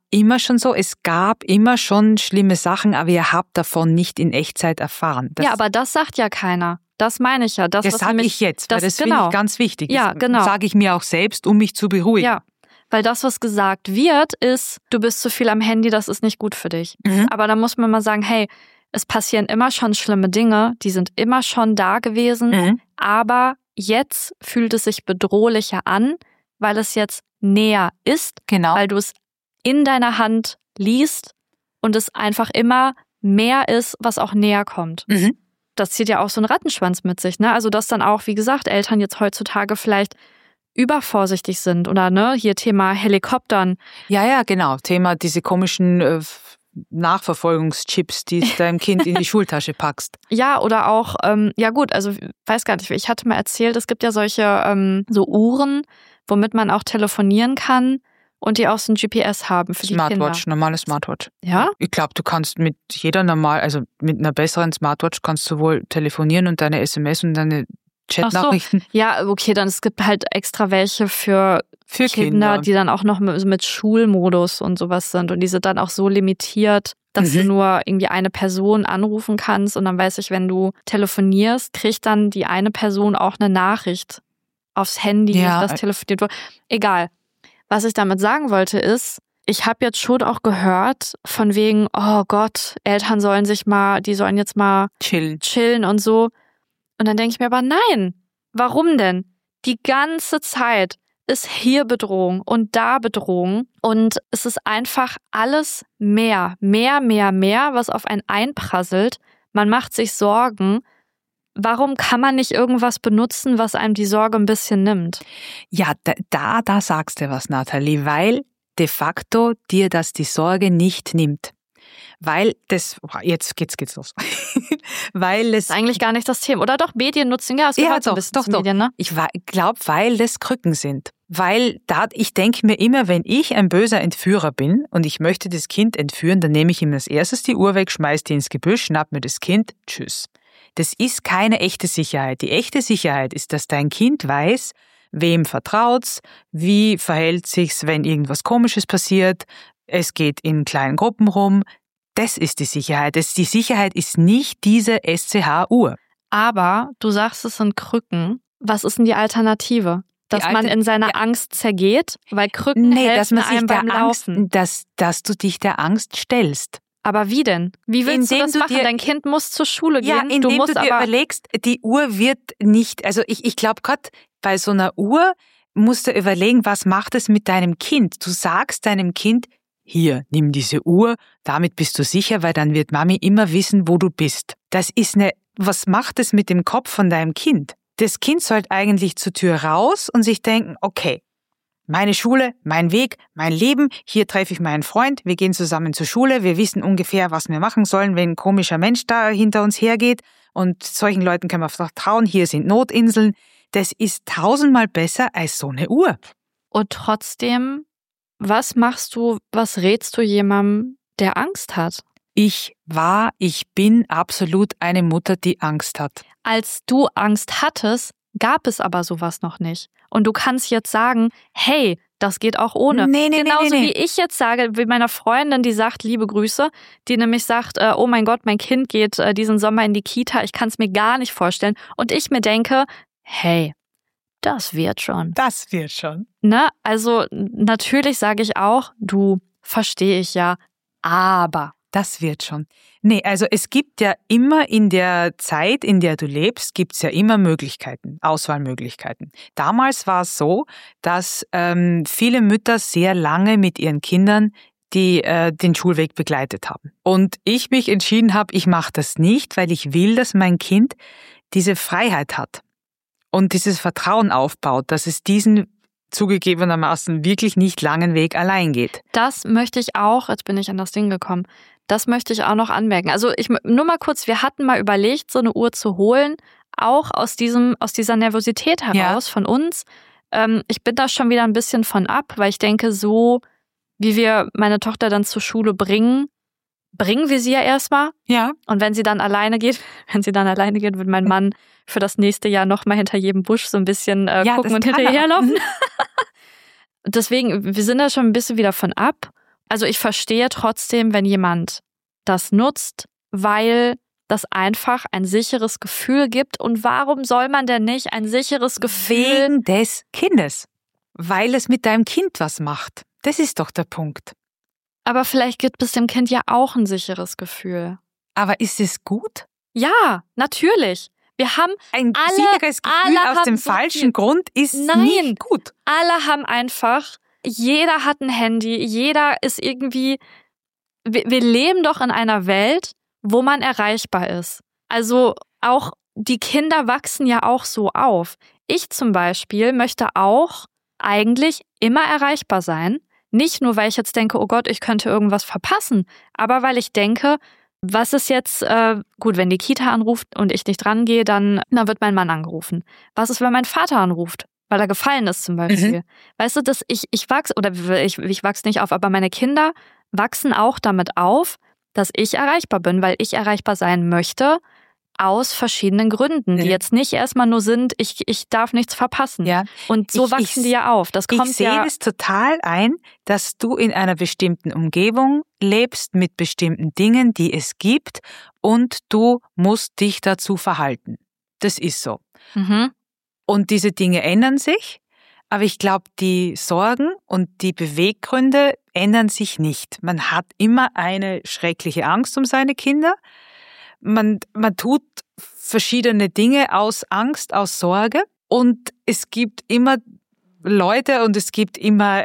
S2: immer schon so. Es gab immer schon schlimme Sachen, aber ihr habt davon nicht in Echtzeit erfahren. Das
S1: ja, aber das sagt ja keiner. Das meine ich ja. Das,
S2: das sage ich jetzt, weil das, das genau. finde ich ganz wichtig.
S1: Ja,
S2: das
S1: genau.
S2: sage ich mir auch selbst, um mich zu beruhigen.
S1: Ja, weil das, was gesagt wird, ist, du bist zu viel am Handy, das ist nicht gut für dich.
S2: Mhm.
S1: Aber da muss man mal sagen, hey, es passieren immer schon schlimme Dinge, die sind immer schon da gewesen,
S2: Mhm.
S1: aber jetzt fühlt es sich bedrohlicher an, weil es jetzt näher ist,
S2: Genau.
S1: weil du es in deiner Hand liest und es einfach immer mehr ist, was auch näher kommt.
S2: Mhm.
S1: Das zieht ja auch so einen Rattenschwanz mit sich, ne? Also dass dann auch, wie gesagt, Eltern jetzt heutzutage vielleicht übervorsichtig sind oder ne, hier Thema Helikoptern.
S2: Ja, ja, genau. Thema diese komischen äh, Nachverfolgungschips, die du deinem Kind in die Schultasche packst.
S1: Ja, oder auch, ähm, ja gut, also weiß gar nicht, ich hatte mal erzählt, es gibt ja solche ähm, so Uhren, womit man auch telefonieren kann und die auch so ein G P S haben für die
S2: Smartwatch,
S1: Kinder.
S2: normale Smartwatch.
S1: Ja?
S2: Ich glaube, du kannst mit jeder normal, also mit einer besseren Smartwatch kannst du sowohl telefonieren und deine S M S und deine Chatnachrichten.
S1: Ach so. Ja, okay, dann es gibt halt extra welche für,
S2: für
S1: Kinder,
S2: Kinder,
S1: die dann auch noch mit, mit Schulmodus und sowas sind und die sind dann auch so limitiert, dass
S2: Mhm.
S1: du nur irgendwie eine Person anrufen kannst und dann weiß ich, wenn du telefonierst, kriegt dann die eine Person auch eine Nachricht aufs Handy,
S2: Ja.
S1: das telefoniert wurde. Egal. Was ich damit sagen wollte ist, ich habe jetzt schon auch gehört von wegen, oh Gott, Eltern sollen sich mal, die sollen jetzt mal
S2: chillen.
S1: chillen und so. Und dann denke ich mir aber, nein, warum denn? Die ganze Zeit ist hier Bedrohung und da Bedrohung und es ist einfach alles mehr, mehr, mehr, mehr, was auf einen einprasselt. Man macht sich Sorgen. Warum kann man nicht irgendwas benutzen, was einem die Sorge ein bisschen nimmt?
S2: Ja, da, da, da sagst du was, Nathalie, weil de facto dir das die Sorge nicht nimmt. Weil das, jetzt geht's, geht's los. weil es
S1: Das ist eigentlich gar nicht das Thema. Oder doch, Mediennutzung, ja, es gehört
S2: ja,
S1: so ein
S2: doch,
S1: bisschen
S2: doch,
S1: zu
S2: doch.
S1: Medien, ne?
S2: Ich glaube, weil das Krücken sind. Weil da, ich denke mir immer, wenn ich ein böser Entführer bin und ich möchte das Kind entführen, dann nehme ich ihm als erstes die Uhr weg, schmeiß die ins Gebüsch, schnapp mir das Kind, tschüss. Das ist keine echte Sicherheit. Die echte Sicherheit ist, dass dein Kind weiß, wem vertraut's, wie verhält sich's, wenn irgendwas Komisches passiert, es geht in kleinen Gruppen rum. Das ist die Sicherheit. Das, die Sicherheit ist nicht diese S C H-Uhr.
S1: Aber du sagst, es sind Krücken. Was ist denn die Alternative? Dass
S2: Die
S1: man
S2: Alte-
S1: in seiner
S2: ja.
S1: Angst zergeht, weil Krücken
S2: Nee,
S1: helfen
S2: dass man sich
S1: einem
S2: der
S1: beim
S2: Angst,
S1: Laufen.
S2: dass, dass du dich der Angst stellst.
S1: Aber wie denn? Wie willst
S2: Indem
S1: du das
S2: du
S1: machen?
S2: dir-
S1: Dein Kind muss zur Schule
S2: Ja,
S1: gehen.
S2: indem
S1: du musst
S2: du dir
S1: aber
S2: überlegst, die Uhr wird nicht, also ich, ich glaube gerade bei so einer Uhr musst du überlegen, was macht es mit deinem Kind? Du sagst deinem Kind, hier, nimm diese Uhr, damit bist du sicher, weil dann wird Mami immer wissen, wo du bist. Das ist eine, was macht es mit dem Kopf von deinem Kind? Das Kind sollte eigentlich zur Tür raus und sich denken, okay, meine Schule, mein Weg, mein Leben, hier treffe ich meinen Freund, wir gehen zusammen zur Schule, wir wissen ungefähr, was wir machen sollen, wenn ein komischer Mensch da hinter uns hergeht und solchen Leuten können wir vertrauen, hier sind Notinseln. Das ist tausendmal besser als so eine Uhr.
S1: und trotzdem, was machst du, was rätst du jemandem, der Angst hat?
S2: Ich war, ich bin absolut eine Mutter, die Angst hat.
S1: Als du Angst hattest, gab es aber sowas noch nicht. Und du kannst jetzt sagen, hey, das geht auch ohne.
S2: Nee, nee, nee,
S1: Genauso
S2: nee, nee.
S1: wie ich jetzt sage, wie meiner Freundin, die sagt, liebe Grüße, die nämlich sagt, äh, oh mein Gott, mein Kind geht äh, diesen Sommer in die Kita, ich kann es mir gar nicht vorstellen. Und ich mir denke, hey, das wird schon.
S2: Das wird schon.
S1: Ne? Also natürlich sage ich auch, du, verstehe ich ja, aber.
S2: Das wird schon. Nee, also es gibt ja immer in der Zeit, in der du lebst, gibt's ja immer Möglichkeiten, Auswahlmöglichkeiten. Damals war es so, dass ähm, viele Mütter sehr lange mit ihren Kindern die äh, den Schulweg begleitet haben. Und ich mich entschieden habe, ich mache das nicht, weil ich will, dass mein Kind diese Freiheit hat und dieses Vertrauen aufbaut, dass es diesen zugegebenermaßen wirklich nicht langen Weg allein geht.
S1: Das möchte ich auch, jetzt bin ich an das Ding gekommen, das möchte ich auch noch anmerken. Also ich nur mal kurz, wir hatten mal überlegt, so eine Uhr zu holen, auch aus diesem, aus dieser Nervosität heraus
S2: Ja.
S1: von uns. Ähm, ich bin da schon wieder ein bisschen von ab, weil ich denke, so wie wir meine Tochter dann zur Schule bringen, bringen wir sie ja erstmal.
S2: Ja.
S1: Und wenn sie dann alleine geht, wenn sie dann alleine geht, wird mein Mann für das nächste Jahr nochmal hinter jedem Busch so ein bisschen äh,
S2: Ja,
S1: gucken
S2: das
S1: und
S2: kann er.
S1: hinterherlaufen. Deswegen, wir sind da schon ein bisschen wieder von ab. Also ich verstehe trotzdem, wenn jemand das nutzt, weil das einfach ein sicheres Gefühl gibt. Und warum soll man denn nicht ein sicheres Gefühl...
S2: Wegen des Kindes. Weil es mit deinem Kind was macht. Das ist doch der Punkt.
S1: Aber vielleicht gibt es dem Kind ja auch ein sicheres Gefühl.
S2: Aber ist es gut?
S1: Ja, natürlich. Wir haben
S2: ein
S1: alle,
S2: sicheres Gefühl
S1: alle
S2: aus dem
S1: so
S2: falschen
S1: viel.
S2: Grund ist
S1: Nein,
S2: nicht gut.
S1: Alle haben einfach, jeder hat ein Handy, jeder ist irgendwie, wir, wir leben doch in einer Welt, wo man erreichbar ist. Also auch die Kinder wachsen ja auch so auf. Ich zum Beispiel möchte auch eigentlich immer erreichbar sein. Nicht nur, weil ich jetzt denke, oh Gott, ich könnte irgendwas verpassen, aber weil ich denke, was ist jetzt, äh, gut, wenn die Kita anruft und ich nicht rangehe, dann, dann wird mein Mann angerufen. Was ist, wenn mein Vater anruft, weil er gefallen ist zum Beispiel? Mhm. Weißt du, dass ich, ich wachse, oder ich, ich wachse nicht auf, aber meine Kinder wachsen auch damit auf, dass ich erreichbar bin, weil ich erreichbar sein möchte, aus verschiedenen Gründen, die ja. jetzt nicht erstmal nur sind, ich, ich darf nichts verpassen. Ja. Und so ich, wachsen ich, die ja auf. Das kommt
S2: ich sehe
S1: ja
S2: es total ein, dass du in einer bestimmten Umgebung lebst mit bestimmten Dingen, die es gibt, und du musst dich dazu verhalten. Das ist so. Mhm. Und diese Dinge ändern sich, aber ich glaube, die Sorgen und die Beweggründe ändern sich nicht. Man hat immer eine schreckliche Angst um seine Kinder. Man, man tut verschiedene Dinge aus Angst, aus Sorge, und es gibt immer Leute und es gibt immer,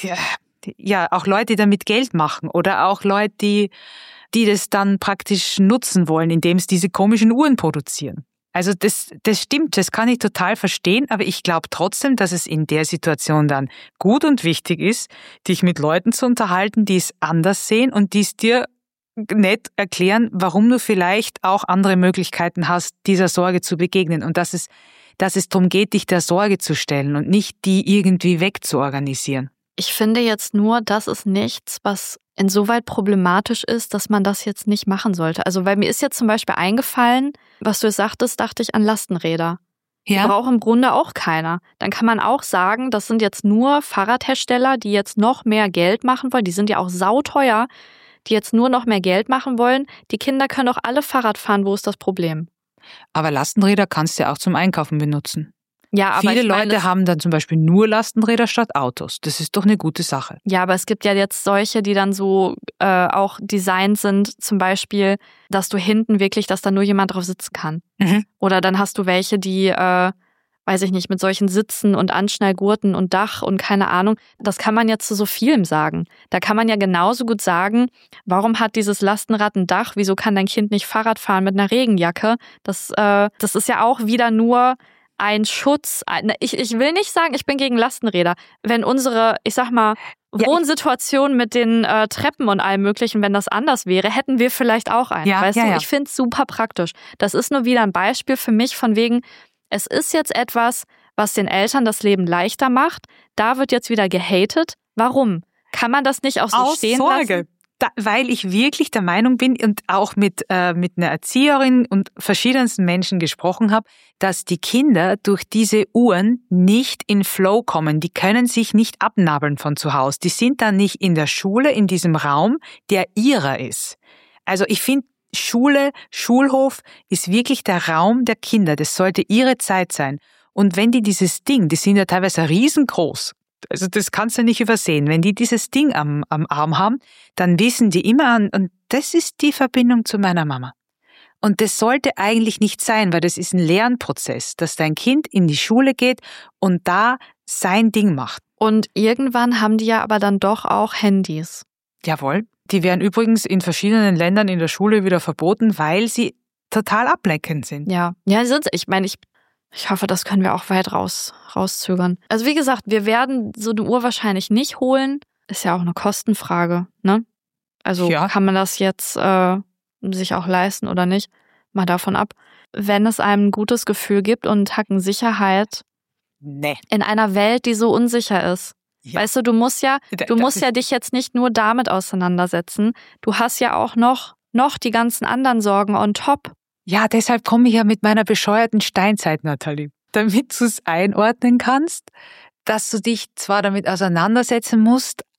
S2: ja, auch Leute, die damit Geld machen oder auch Leute, die, die das dann praktisch nutzen wollen, indem sie diese komischen Uhren produzieren. Also das, das stimmt, das kann ich total verstehen, aber ich glaube trotzdem, dass es in der Situation dann gut und wichtig ist, dich mit Leuten zu unterhalten, die es anders sehen und die es dir nett erklären, warum du vielleicht auch andere Möglichkeiten hast, dieser Sorge zu begegnen, und dass es, dass es darum geht, dich der Sorge zu stellen und nicht die irgendwie wegzuorganisieren.
S1: Ich finde jetzt nur, das ist nichts, was insoweit problematisch ist, dass man das jetzt nicht machen sollte. Also weil mir ist jetzt zum Beispiel eingefallen, was du sagtest, dachte ich an Lastenräder. Ja. Die braucht im Grunde auch keiner. Dann kann man auch sagen, das sind jetzt nur Fahrradhersteller, die jetzt noch mehr Geld machen wollen. Die sind ja auch sauteuer, die jetzt nur noch mehr Geld machen wollen. Die Kinder können auch alle Fahrrad fahren. Wo ist das Problem?
S2: Aber Lastenräder kannst du ja auch zum Einkaufen benutzen.
S1: Ja, aber
S2: Viele
S1: ich meine,
S2: Leute haben dann zum Beispiel nur Lastenräder statt Autos. Das ist doch eine gute Sache.
S1: Ja, aber es gibt ja jetzt solche, die dann so äh, auch designt sind, zum Beispiel, dass du hinten wirklich, dass da nur jemand drauf sitzen kann. Mhm. Oder dann hast du welche, die, äh, weiß ich nicht, mit solchen Sitzen und Anschnallgurten und Dach und keine Ahnung. Das kann man jetzt zu so vielem sagen. Da kann man ja genauso gut sagen, warum hat dieses Lastenrad ein Dach? Wieso kann dein Kind nicht Fahrrad fahren mit einer Regenjacke? Das, äh, das ist ja auch wieder nur ein Schutz. Ich, ich will nicht sagen, ich bin gegen Lastenräder. Wenn unsere, ich sag mal, Wohnsituation mit den äh, Treppen und allem Möglichen, wenn das anders wäre, hätten wir vielleicht auch einen. Ja, weißt ja, du, ja. Ich finde es super praktisch. Das ist nur wieder ein Beispiel für mich von wegen, es ist jetzt etwas, was den Eltern das Leben leichter macht. Da wird jetzt wieder gehatet. Warum? Kann man das nicht auch so
S2: Aus
S1: stehen
S2: Sorge.
S1: lassen?
S2: Da, weil ich wirklich der Meinung bin und auch mit, äh, mit einer Erzieherin und verschiedensten Menschen gesprochen habe, dass die Kinder durch diese Uhren nicht in Flow kommen. Die können sich nicht abnabeln von zu Hause. Die sind dann nicht in der Schule, in diesem Raum, der ihrer ist. Also ich finde, Schule, Schulhof ist wirklich der Raum der Kinder. Das sollte ihre Zeit sein. Und wenn die dieses Ding, die sind ja teilweise riesengroß, also das kannst du nicht übersehen. Wenn die dieses Ding am, am Arm haben, dann wissen die immer, und das ist die Verbindung zu meiner Mama. Und das sollte eigentlich nicht sein, weil das ist ein Lernprozess, dass dein Kind in die Schule geht und da sein Ding macht.
S1: Und irgendwann haben die ja aber dann doch auch Handys.
S2: Jawohl. Die werden übrigens in verschiedenen Ländern in der Schule wieder verboten, weil sie total ablenkend sind.
S1: Ja, ja, sind sie. Ich meine, ich Ich hoffe, das können wir auch weit raus, rauszögern. Also wie gesagt, wir werden so eine Uhr wahrscheinlich nicht holen. Ist ja auch eine Kostenfrage, ne? Also ja. Kann man das jetzt äh, sich auch leisten oder nicht? Mal davon ab. Wenn es einem ein gutes Gefühl gibt und einen Tacken Sicherheit
S2: nee.
S1: in einer Welt, die so unsicher ist. Ja. Weißt du, du musst ja, du musst ja dich jetzt nicht nur damit auseinandersetzen. Du hast ja auch noch, noch die ganzen anderen Sorgen on top.
S2: Ja, deshalb komme ich ja mit meiner bescheuerten Steinzeit, Nathalie. Damit du es einordnen kannst, dass du dich zwar damit auseinandersetzen musst,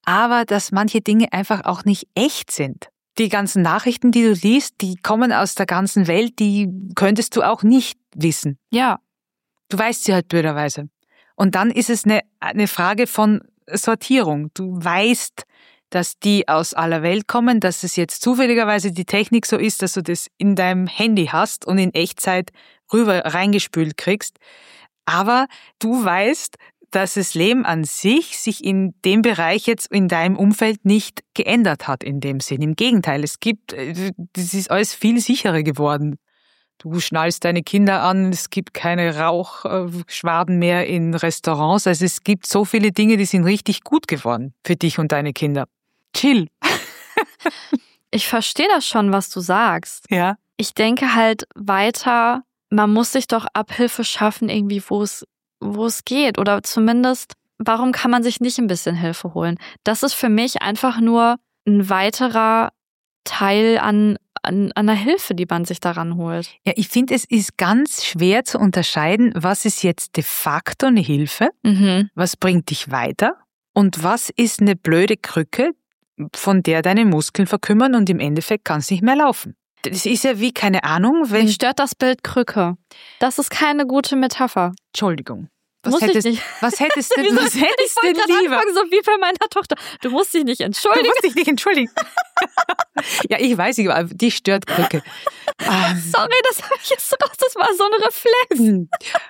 S2: aber dass manche Dinge einfach auch nicht echt sind. Die ganzen Nachrichten, die du liest, die kommen aus der ganzen Welt, die könntest du auch nicht wissen.
S1: Ja.
S2: Du weißt sie halt blöderweise. Und dann ist es eine, eine Frage von Sortierung. Du weißt, dass die aus aller Welt kommen, dass es jetzt zufälligerweise die Technik so ist, dass du das in deinem Handy hast und in Echtzeit rüber reingespült kriegst. Aber du weißt, dass das Leben an sich sich in dem Bereich jetzt in deinem Umfeld nicht geändert hat in dem Sinn. Im Gegenteil, es gibt, das ist alles viel sicherer geworden. Du schnallst deine Kinder an, es gibt keine Rauchschwaden mehr in Restaurants. Also es gibt so viele Dinge, die sind richtig gut geworden für dich und deine Kinder. Chill.
S1: Ich verstehe das schon, was du sagst.
S2: Ja.
S1: Ich denke halt weiter, man muss sich doch Abhilfe schaffen, irgendwie, wo es wo es geht. Oder zumindest, warum kann man sich nicht ein bisschen Hilfe holen? Das ist für mich einfach nur ein weiterer Teil an, an, an der Hilfe, die man sich daran holt.
S2: Ja, ich finde, es ist ganz schwer zu unterscheiden, was ist jetzt de facto eine Hilfe,
S1: Mhm.
S2: was bringt dich weiter und was ist eine blöde Krücke, von der deine Muskeln verkümmern und im Endeffekt kannst du nicht mehr laufen. Das ist ja wie, keine Ahnung, wenn...
S1: Mich stört das Bild Krücke. Das ist keine gute Metapher.
S2: Entschuldigung. Was
S1: Muss ich
S2: hättest,
S1: nicht.
S2: was hättest du
S1: Wieso?
S2: was hättest
S1: Ich
S2: du
S1: wollte
S2: denn
S1: gerade
S2: lieber?
S1: anfangen, so wie bei meiner Tochter. Du musst dich nicht
S2: Du
S1: entschuldigen.
S2: musst dich nicht entschuldigen. Ja, ich weiß nicht, aber die stört Krücke. Ähm,
S1: Sorry, das habe ich jetzt so gedacht, das war so ein Reflex.
S2: hm,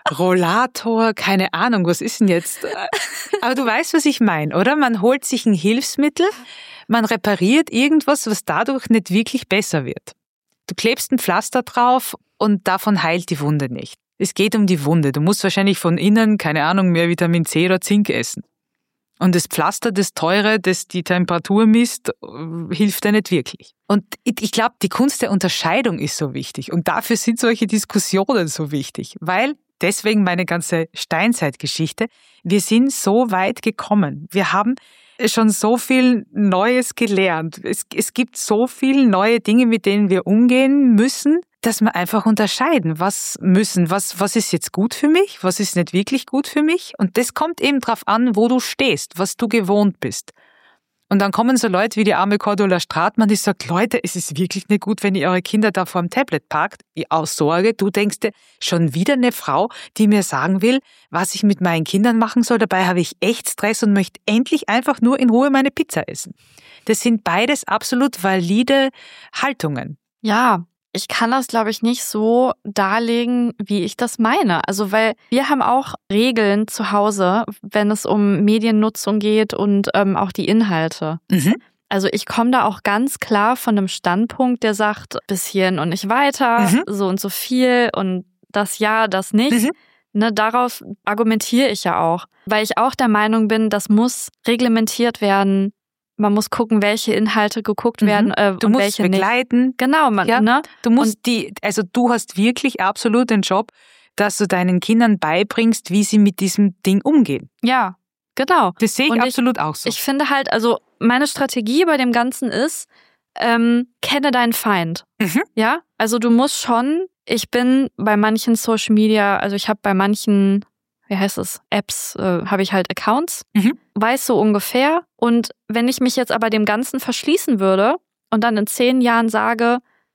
S2: Rollator, keine Ahnung, was ist denn jetzt? Aber du weißt, was ich meine, oder? Man holt sich ein Hilfsmittel, man repariert irgendwas, was dadurch nicht wirklich besser wird. Du klebst ein Pflaster drauf und davon heilt die Wunde nicht. Es geht um die Wunde. Du musst wahrscheinlich von innen, keine Ahnung, mehr Vitamin C oder Zink essen. Und das Pflaster, das teure, das die Temperatur misst, hilft dir nicht wirklich. Und ich glaube, die Kunst der Unterscheidung ist so wichtig. Und dafür sind solche Diskussionen so wichtig. Weil, deswegen meine ganze Steinzeitgeschichte, wir sind so weit gekommen. Wir haben schon so viel Neues gelernt. Es, es gibt so viele neue Dinge, mit denen wir umgehen müssen, dass wir einfach unterscheiden, was müssen, was, was ist jetzt gut für mich, was ist nicht wirklich gut für mich. Und das kommt eben drauf an, wo du stehst, was du gewohnt bist. Und dann kommen so Leute wie die arme Cordula Stratmann, die sagt, Leute, es ist wirklich nicht gut, wenn ihr eure Kinder da vor dem Tablet parkt. Aus Sorge, du denkst dir, schon wieder eine Frau, die mir sagen will, was ich mit meinen Kindern machen soll. Dabei habe ich echt Stress und möchte endlich einfach nur in Ruhe meine Pizza essen. Das sind beides absolut valide Haltungen.
S1: Ja, ich kann das, glaube ich, nicht so darlegen, wie ich das meine. Also, weil wir haben auch Regeln zu Hause, wenn es um Mediennutzung geht und ähm, auch die Inhalte.
S2: Mhm.
S1: Also ich komme da auch ganz klar von einem Standpunkt, der sagt, bis hierhin und nicht weiter,
S2: Mhm.
S1: so und so viel und das ja, das nicht.
S2: Mhm.
S1: Ne, darauf argumentiere ich ja auch, weil ich auch der Meinung bin, das muss reglementiert werden. Man muss gucken, welche Inhalte geguckt
S2: Mhm.
S1: werden äh,
S2: Du
S1: und
S2: musst
S1: welche nicht.
S2: begleiten.
S1: Genau, man,
S2: Ja.
S1: ne?
S2: Du musst die, also du hast wirklich absolut den Job, dass du deinen Kindern beibringst, wie sie mit diesem Ding umgehen.
S1: Ja, genau.
S2: Das sehe ich
S1: Und ich-
S2: absolut auch so.
S1: Ich finde halt, also meine Strategie bei dem Ganzen ist, ähm, kenne deinen Feind.
S2: Mhm.
S1: Ja, also du musst schon, ich bin bei manchen Social Media, also ich habe bei manchen, wie heißt es, Apps, äh, habe ich halt Accounts,
S2: Mhm.
S1: weiß so ungefähr. Und wenn ich mich jetzt aber dem Ganzen verschließen würde und dann in zehn Jahren sage,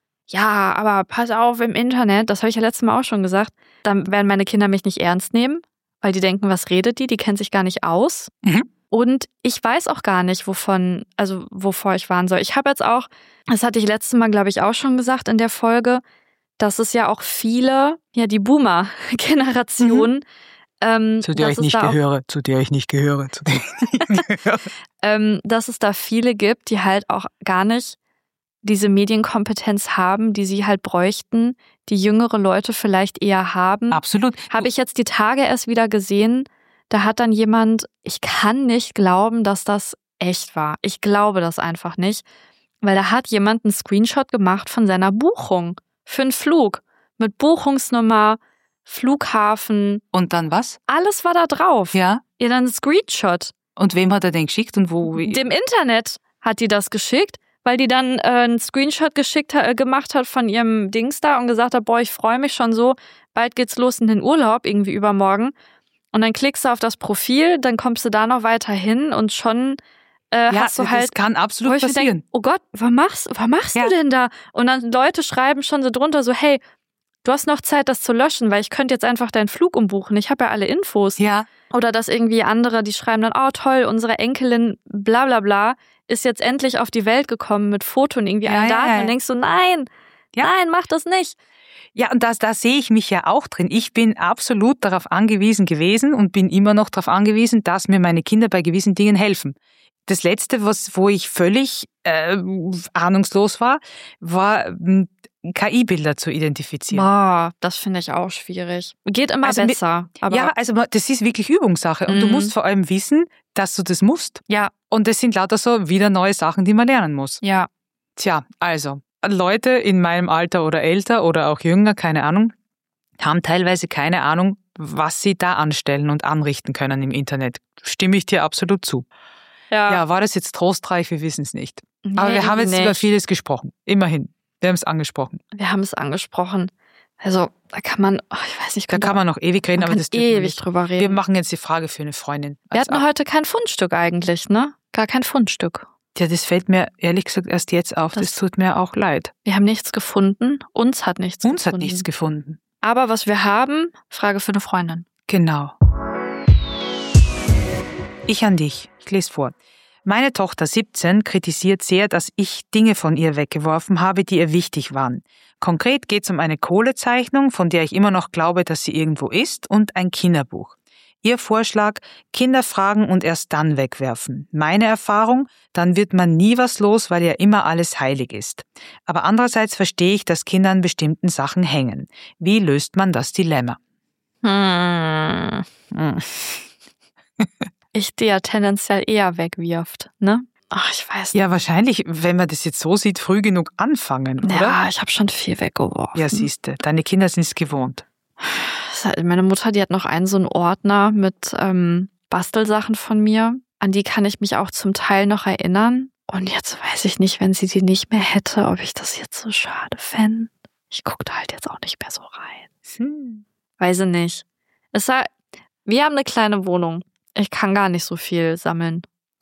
S1: ja, aber pass auf im Internet, das habe ich ja letztes Mal auch schon gesagt, dann werden meine Kinder mich nicht ernst nehmen, weil die denken, was redet die? Die kennt sich gar nicht aus.
S2: Mhm.
S1: Und ich weiß auch gar nicht, wovon, also wovor ich warnen soll. Ich habe jetzt auch, das hatte ich letztes Mal, glaube ich, auch schon gesagt in der Folge, dass es ja auch viele, ja, die Boomer-Generation, ähm,
S2: Zu der
S1: dass
S2: ich
S1: es
S2: nicht
S1: da auch,
S2: gehöre, zu der ich nicht gehöre, zu der ich nicht gehöre.
S1: ähm, dass es da viele gibt, die halt auch gar nicht diese Medienkompetenz haben, die sie halt bräuchten, die jüngere Leute vielleicht eher haben.
S2: Absolut.
S1: Habe ich jetzt die Tage erst wieder gesehen, da hat dann jemand, ich kann nicht glauben, dass das echt war. Ich glaube das einfach nicht, weil da hat jemand einen Screenshot gemacht von seiner Buchung für einen Flug mit Buchungsnummer, Flughafen,
S2: Und dann was?
S1: alles war da drauf.
S2: Ja.
S1: Ja, dann ein Screenshot.
S2: Und wem hat er den geschickt und wo?
S1: Dem Internet hat die das geschickt, weil die dann äh, einen Screenshot geschickt äh, gemacht hat von ihrem Dings da und gesagt hat, boah, ich freue mich schon so, bald geht's los in den Urlaub, irgendwie übermorgen. Und dann klickst du auf das Profil, dann kommst du da noch weiter hin und schon äh,
S2: Ja,
S1: hast du halt...
S2: das kann
S1: wo
S2: absolut
S1: ich mir
S2: passieren.
S1: denk, oh Gott, was machst, was machst
S2: Ja.
S1: du denn da? Und dann Leute schreiben schon so drunter so, hey, du hast noch Zeit, das zu löschen, weil ich könnte jetzt einfach deinen Flug umbuchen. Ich habe ja alle Infos.
S2: Ja.
S1: Oder dass irgendwie andere, die schreiben dann, oh toll, unsere Enkelin bla bla bla ist jetzt endlich auf die Welt gekommen mit Foto und irgendwie
S2: Ja,
S1: allen
S2: ja,
S1: Daten.
S2: ja.
S1: Und dann denkst du, nein,
S2: Ja.
S1: nein, mach das nicht.
S2: Ja, und das, da sehe ich mich ja auch drin. Ich bin absolut darauf angewiesen gewesen und bin immer noch darauf angewiesen, dass mir meine Kinder bei gewissen Dingen helfen. Das Letzte, was, wo ich völlig äh, ahnungslos war, war m, K I-Bilder zu identifizieren.
S1: Boah, das finde ich auch schwierig. Geht immer
S2: Also mit-
S1: besser. Aber
S2: Ja, also ma- das ist wirklich Übungssache. Und du
S1: Mhm.
S2: musst vor allem wissen, dass du das musst.
S1: ja,
S2: Und das sind lauter so wieder neue Sachen, die man lernen muss.
S1: ja.
S2: Tja, also, Leute in meinem Alter oder älter oder auch jünger, keine Ahnung, haben teilweise keine Ahnung, was sie da anstellen und anrichten können im Internet. Stimme ich dir absolut zu.
S1: Ja,
S2: Ja, war das jetzt trostreich? Wir wissen es nicht.
S1: Nee,
S2: Aber wir haben jetzt
S1: irgendwie
S2: über
S1: nicht.
S2: vieles gesprochen. Immerhin. Wir haben es angesprochen.
S1: Wir haben es angesprochen. Also, da kann man, oh, ich weiß nicht,
S2: Da kann man noch ewig reden,
S1: man
S2: aber
S1: kann
S2: das dürfen wir
S1: ewig
S2: nicht.
S1: drüber reden.
S2: Wir machen jetzt die Frage für eine Freundin.
S1: Wir
S2: Also,
S1: hatten heute kein Fundstück eigentlich, ne? Gar kein Fundstück.
S2: ja, das fällt mir ehrlich gesagt erst jetzt auf. Das,
S1: Das-
S2: tut mir auch leid.
S1: Wir haben nichts gefunden. Uns hat nichts
S2: Uns
S1: gefunden.
S2: hat nichts gefunden.
S1: Aber was wir haben, Frage für eine Freundin.
S2: Genau. Ich an dich. Ich lese vor. Meine Tochter siebzehn kritisiert sehr, dass ich Dinge von ihr weggeworfen habe, die ihr wichtig waren. Konkret geht es um eine Kohlezeichnung, von der ich immer noch glaube, dass sie irgendwo ist, und ein Kinderbuch. Ihr Vorschlag, Kinder fragen und erst dann wegwerfen. Meine Erfahrung, dann wird man nie was los, weil ja immer alles heilig ist. Aber andererseits verstehe ich, dass Kinder an bestimmten Sachen hängen. Wie löst man das Dilemma?
S1: Hm.
S2: Hm.
S1: Ich die ja tendenziell eher wegwirft, ne? Ach, ich weiß nicht.
S2: Ja, wahrscheinlich, wenn man das jetzt so sieht, früh genug anfangen, oder?
S1: Ja, ich habe schon viel weggeworfen.
S2: Ja, siehste, deine Kinder sind es gewohnt.
S1: Das ist halt- Meine Mutter, die hat noch einen so einen Ordner mit ähm, Bastelsachen von mir. An die kann ich mich auch zum Teil noch erinnern. Und jetzt weiß ich nicht, wenn sie die nicht mehr hätte, ob ich das jetzt so schade fände. Ich gucke da halt jetzt auch nicht mehr so rein.
S2: Hm.
S1: Weiß ich nicht. Es war, wir haben eine kleine Wohnung. Ich kann gar nicht so viel sammeln.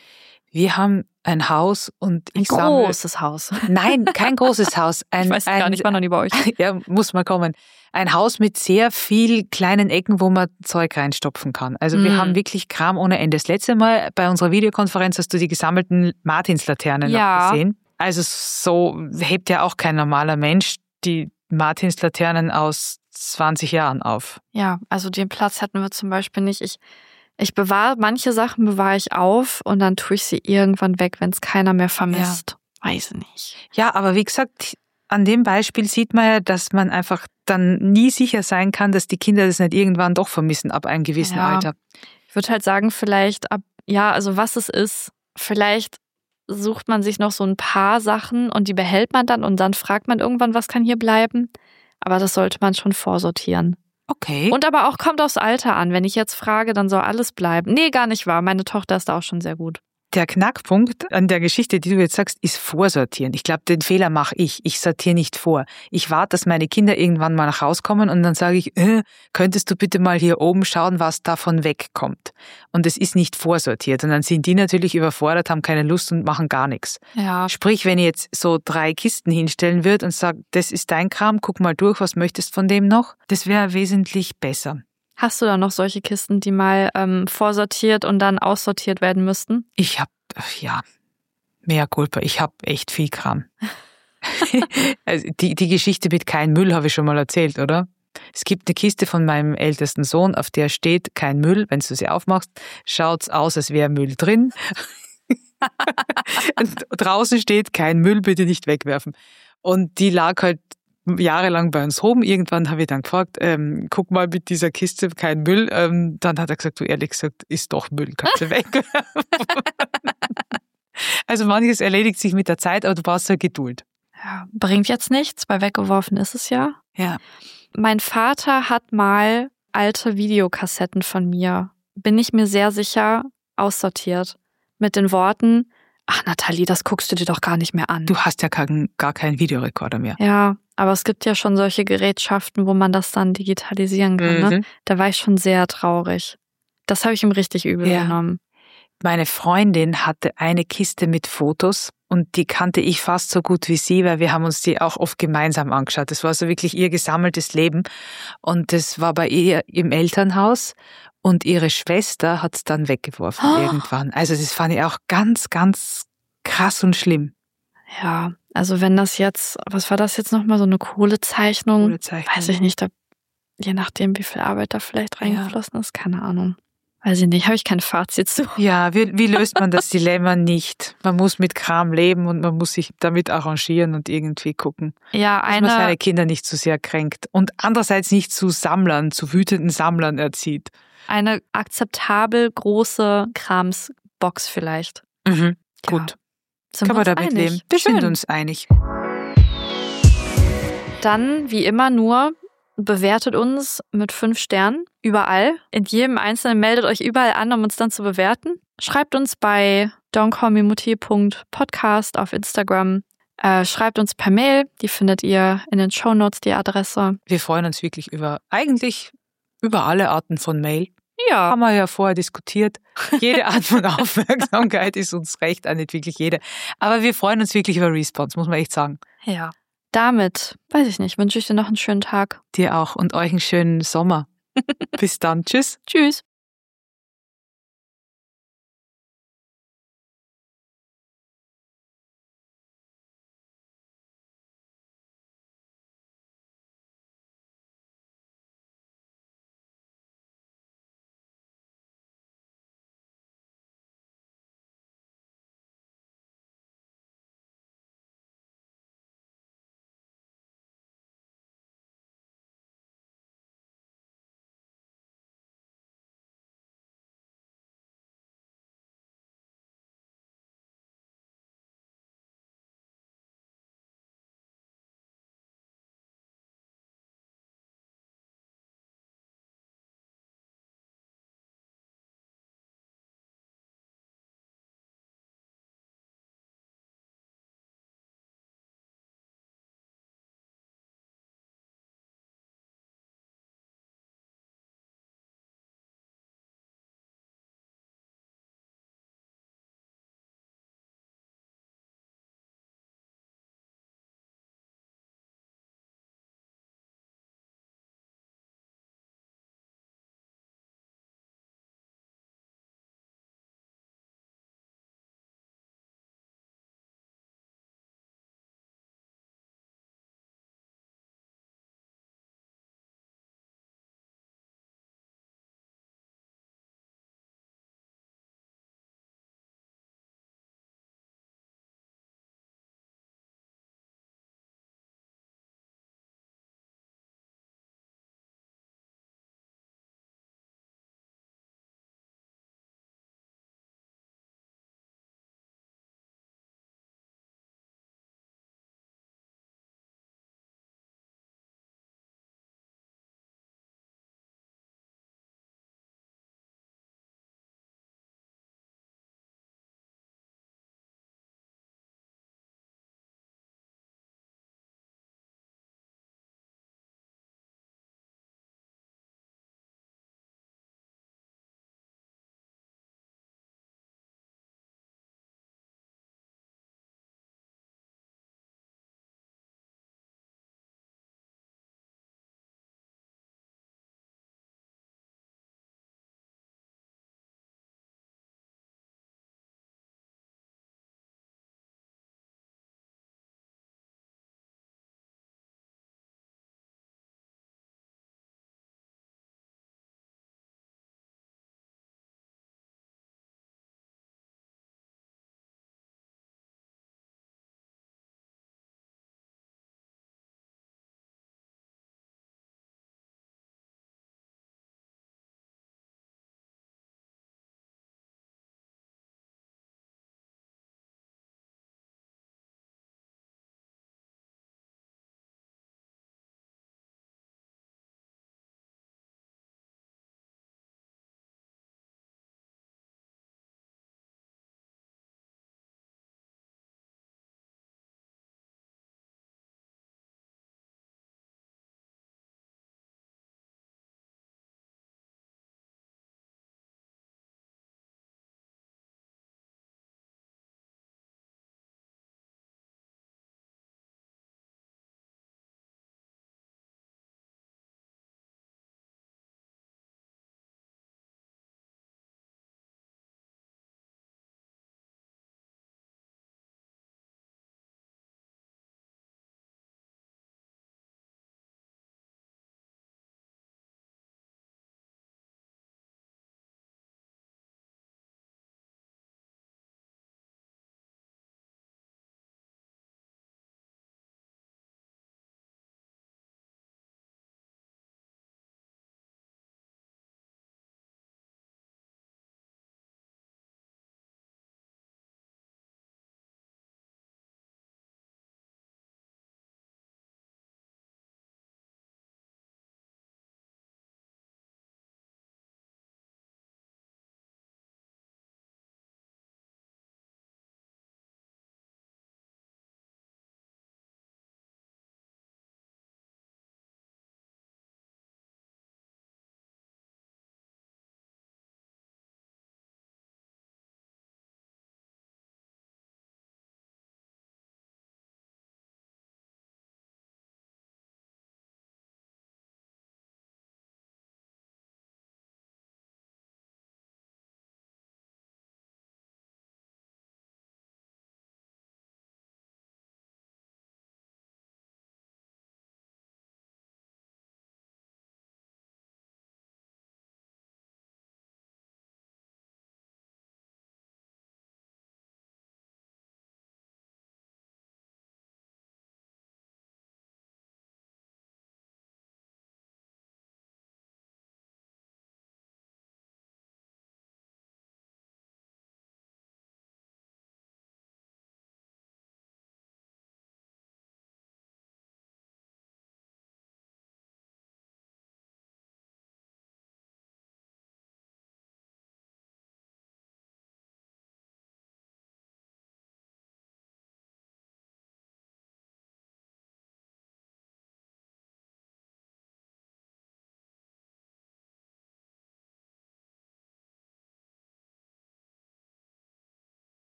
S2: Wir haben ein Haus und
S1: Ein
S2: ich sammle...
S1: großes Haus.
S2: Nein, kein großes Haus. Ein,
S1: Ich weiß
S2: ein,
S1: gar nicht, wann noch nie bei euch.
S2: Ja, muss mal kommen. Ein Haus mit sehr viel kleinen Ecken, wo man Zeug reinstopfen kann. Also wir
S1: Mm.
S2: haben wirklich Kram ohne Ende. Das letzte Mal bei unserer Videokonferenz hast du die gesammelten Martinslaternen
S1: Ja.
S2: noch gesehen. Also so hebt ja auch kein normaler Mensch die Martinslaternen aus zwanzig Jahren auf.
S1: Ja, also den Platz hatten wir zum Beispiel nicht. Ich, ich bewahre, manche Sachen bewahre ich auf und dann tue ich sie irgendwann weg, wenn es keiner mehr vermisst. Weiß ich nicht.
S2: Ja, aber wie gesagt, an dem Beispiel sieht man ja, dass man einfach dann nie sicher sein kann, dass die Kinder das nicht irgendwann doch vermissen ab einem gewissen
S1: Ja.
S2: Alter.
S1: Ich würde halt sagen, vielleicht ab, ja, also was es ist, vielleicht sucht man sich noch so ein paar Sachen und die behält man dann und dann fragt man irgendwann, was kann hier bleiben. Aber das sollte man schon vorsortieren.
S2: Okay.
S1: Und aber auch kommt aufs Alter an. Wenn ich jetzt frage, dann soll alles bleiben. Nee, gar nicht wahr. Meine Tochter ist da auch schon sehr gut.
S2: Der Knackpunkt an der Geschichte, die du jetzt sagst, ist vorsortieren. Ich glaube, den Fehler mache ich. Ich sortiere nicht vor. Ich warte, dass meine Kinder irgendwann mal nach Hause kommen und dann sage ich, äh, könntest du bitte mal hier oben schauen, was davon wegkommt. Und es ist nicht vorsortiert. Und dann sind die natürlich überfordert, haben keine Lust und machen gar nichts.
S1: Ja.
S2: Sprich, wenn ich jetzt so drei Kisten hinstellen würde und sage, das ist dein Kram, guck mal durch, was möchtest von dem noch, das wäre wesentlich besser.
S1: Hast du da noch solche Kisten, die mal ähm, vorsortiert und dann aussortiert werden müssten?
S2: Ich habe, ja, mehr Culpa, ich habe echt viel Kram. Also die, die Geschichte mit kein Müll habe ich schon mal erzählt, oder? Es gibt eine Kiste von meinem ältesten Sohn, auf der steht kein Müll. Wenn du sie aufmachst, schaut's aus, als wäre Müll drin. Und draußen steht kein Müll, bitte nicht wegwerfen. Und die lag halt jahrelang bei uns rum. Irgendwann habe ich dann gefragt, ähm, guck mal mit dieser Kiste, kein Müll. Ähm, dann hat er gesagt, du ehrlich gesagt, ist doch Müll, kannst du wegwerfen. Also manches erledigt sich mit der Zeit, aber du brauchst ja Geduld.
S1: Ja, bringt jetzt nichts, weil weggeworfen ist es ja.
S2: Ja.
S1: Mein Vater hat mal alte Videokassetten von mir, bin ich mir sehr sicher, aussortiert. Mit den Worten, ach Nathalie, das guckst du dir doch gar nicht mehr an.
S2: Du hast ja kein, gar keinen Videorekorder mehr.
S1: Ja, aber es gibt ja schon solche Gerätschaften, wo man das dann digitalisieren kann.
S2: Mhm.
S1: Ne? Da war ich schon sehr traurig. Das habe ich ihm richtig übel
S2: Ja.
S1: genommen.
S2: meine Freundin hatte eine Kiste mit Fotos und die kannte ich fast so gut wie sie, weil wir haben uns die auch oft gemeinsam angeschaut. Das war so wirklich ihr gesammeltes Leben und das war bei ihr im Elternhaus und ihre Schwester hat es dann weggeworfen
S1: Oh.
S2: irgendwann. Also das fand ich auch ganz, ganz krass und schlimm.
S1: Ja, also wenn das jetzt, was war das jetzt nochmal, so eine Kohlezeichnung?
S2: Kohlezeichnung.
S1: Weiß ich nicht, da, je nachdem, wie viel Arbeit da vielleicht reingeflossen ist, keine Ahnung. Weiß ich nicht, habe ich kein Fazit zu.
S2: Ja, wie, wie löst man das Dilemma nicht? Man muss mit Kram leben und man muss sich damit arrangieren und irgendwie gucken,
S1: Ja,
S2: dass man seine
S1: eine,
S2: Kinder nicht zu sehr kränkt und andererseits nicht zu Sammlern, zu wütenden Sammlern erzieht.
S1: eine akzeptabel große Kramsbox vielleicht.
S2: Mhm,
S1: Ja.
S2: gut,
S1: Sind
S2: kann
S1: wir
S2: man
S1: uns
S2: damit
S1: einig?
S2: leben. Wir
S1: Schön.
S2: sind uns einig.
S1: Dann, wie immer, nur bewertet uns mit fünf Sternen überall. In jedem Einzelnen meldet euch überall an, um uns dann zu bewerten. Schreibt uns bei don'tcallmemutti punkt podcast auf Instagram. Äh, schreibt uns per Mail. Die findet ihr in den Shownotes, die Adresse.
S2: Wir freuen uns wirklich über, eigentlich über alle Arten von Mail.
S1: Ja.
S2: Haben wir ja vorher diskutiert. Jede Art von Aufmerksamkeit ist uns recht, auch nicht wirklich jede. Aber wir freuen uns wirklich über Response, muss man echt sagen.
S1: Ja. Damit, weiß ich nicht, wünsche ich dir noch einen schönen Tag.
S2: Dir auch und euch einen schönen Sommer. Bis dann. Tschüss.
S1: Tschüss.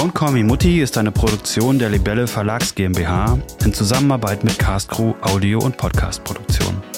S3: Don't Call Me Mutti ist eine Produktion der Libelle Verlags GmbH in Zusammenarbeit mit Castcrew Audio- und Podcast-Produktion.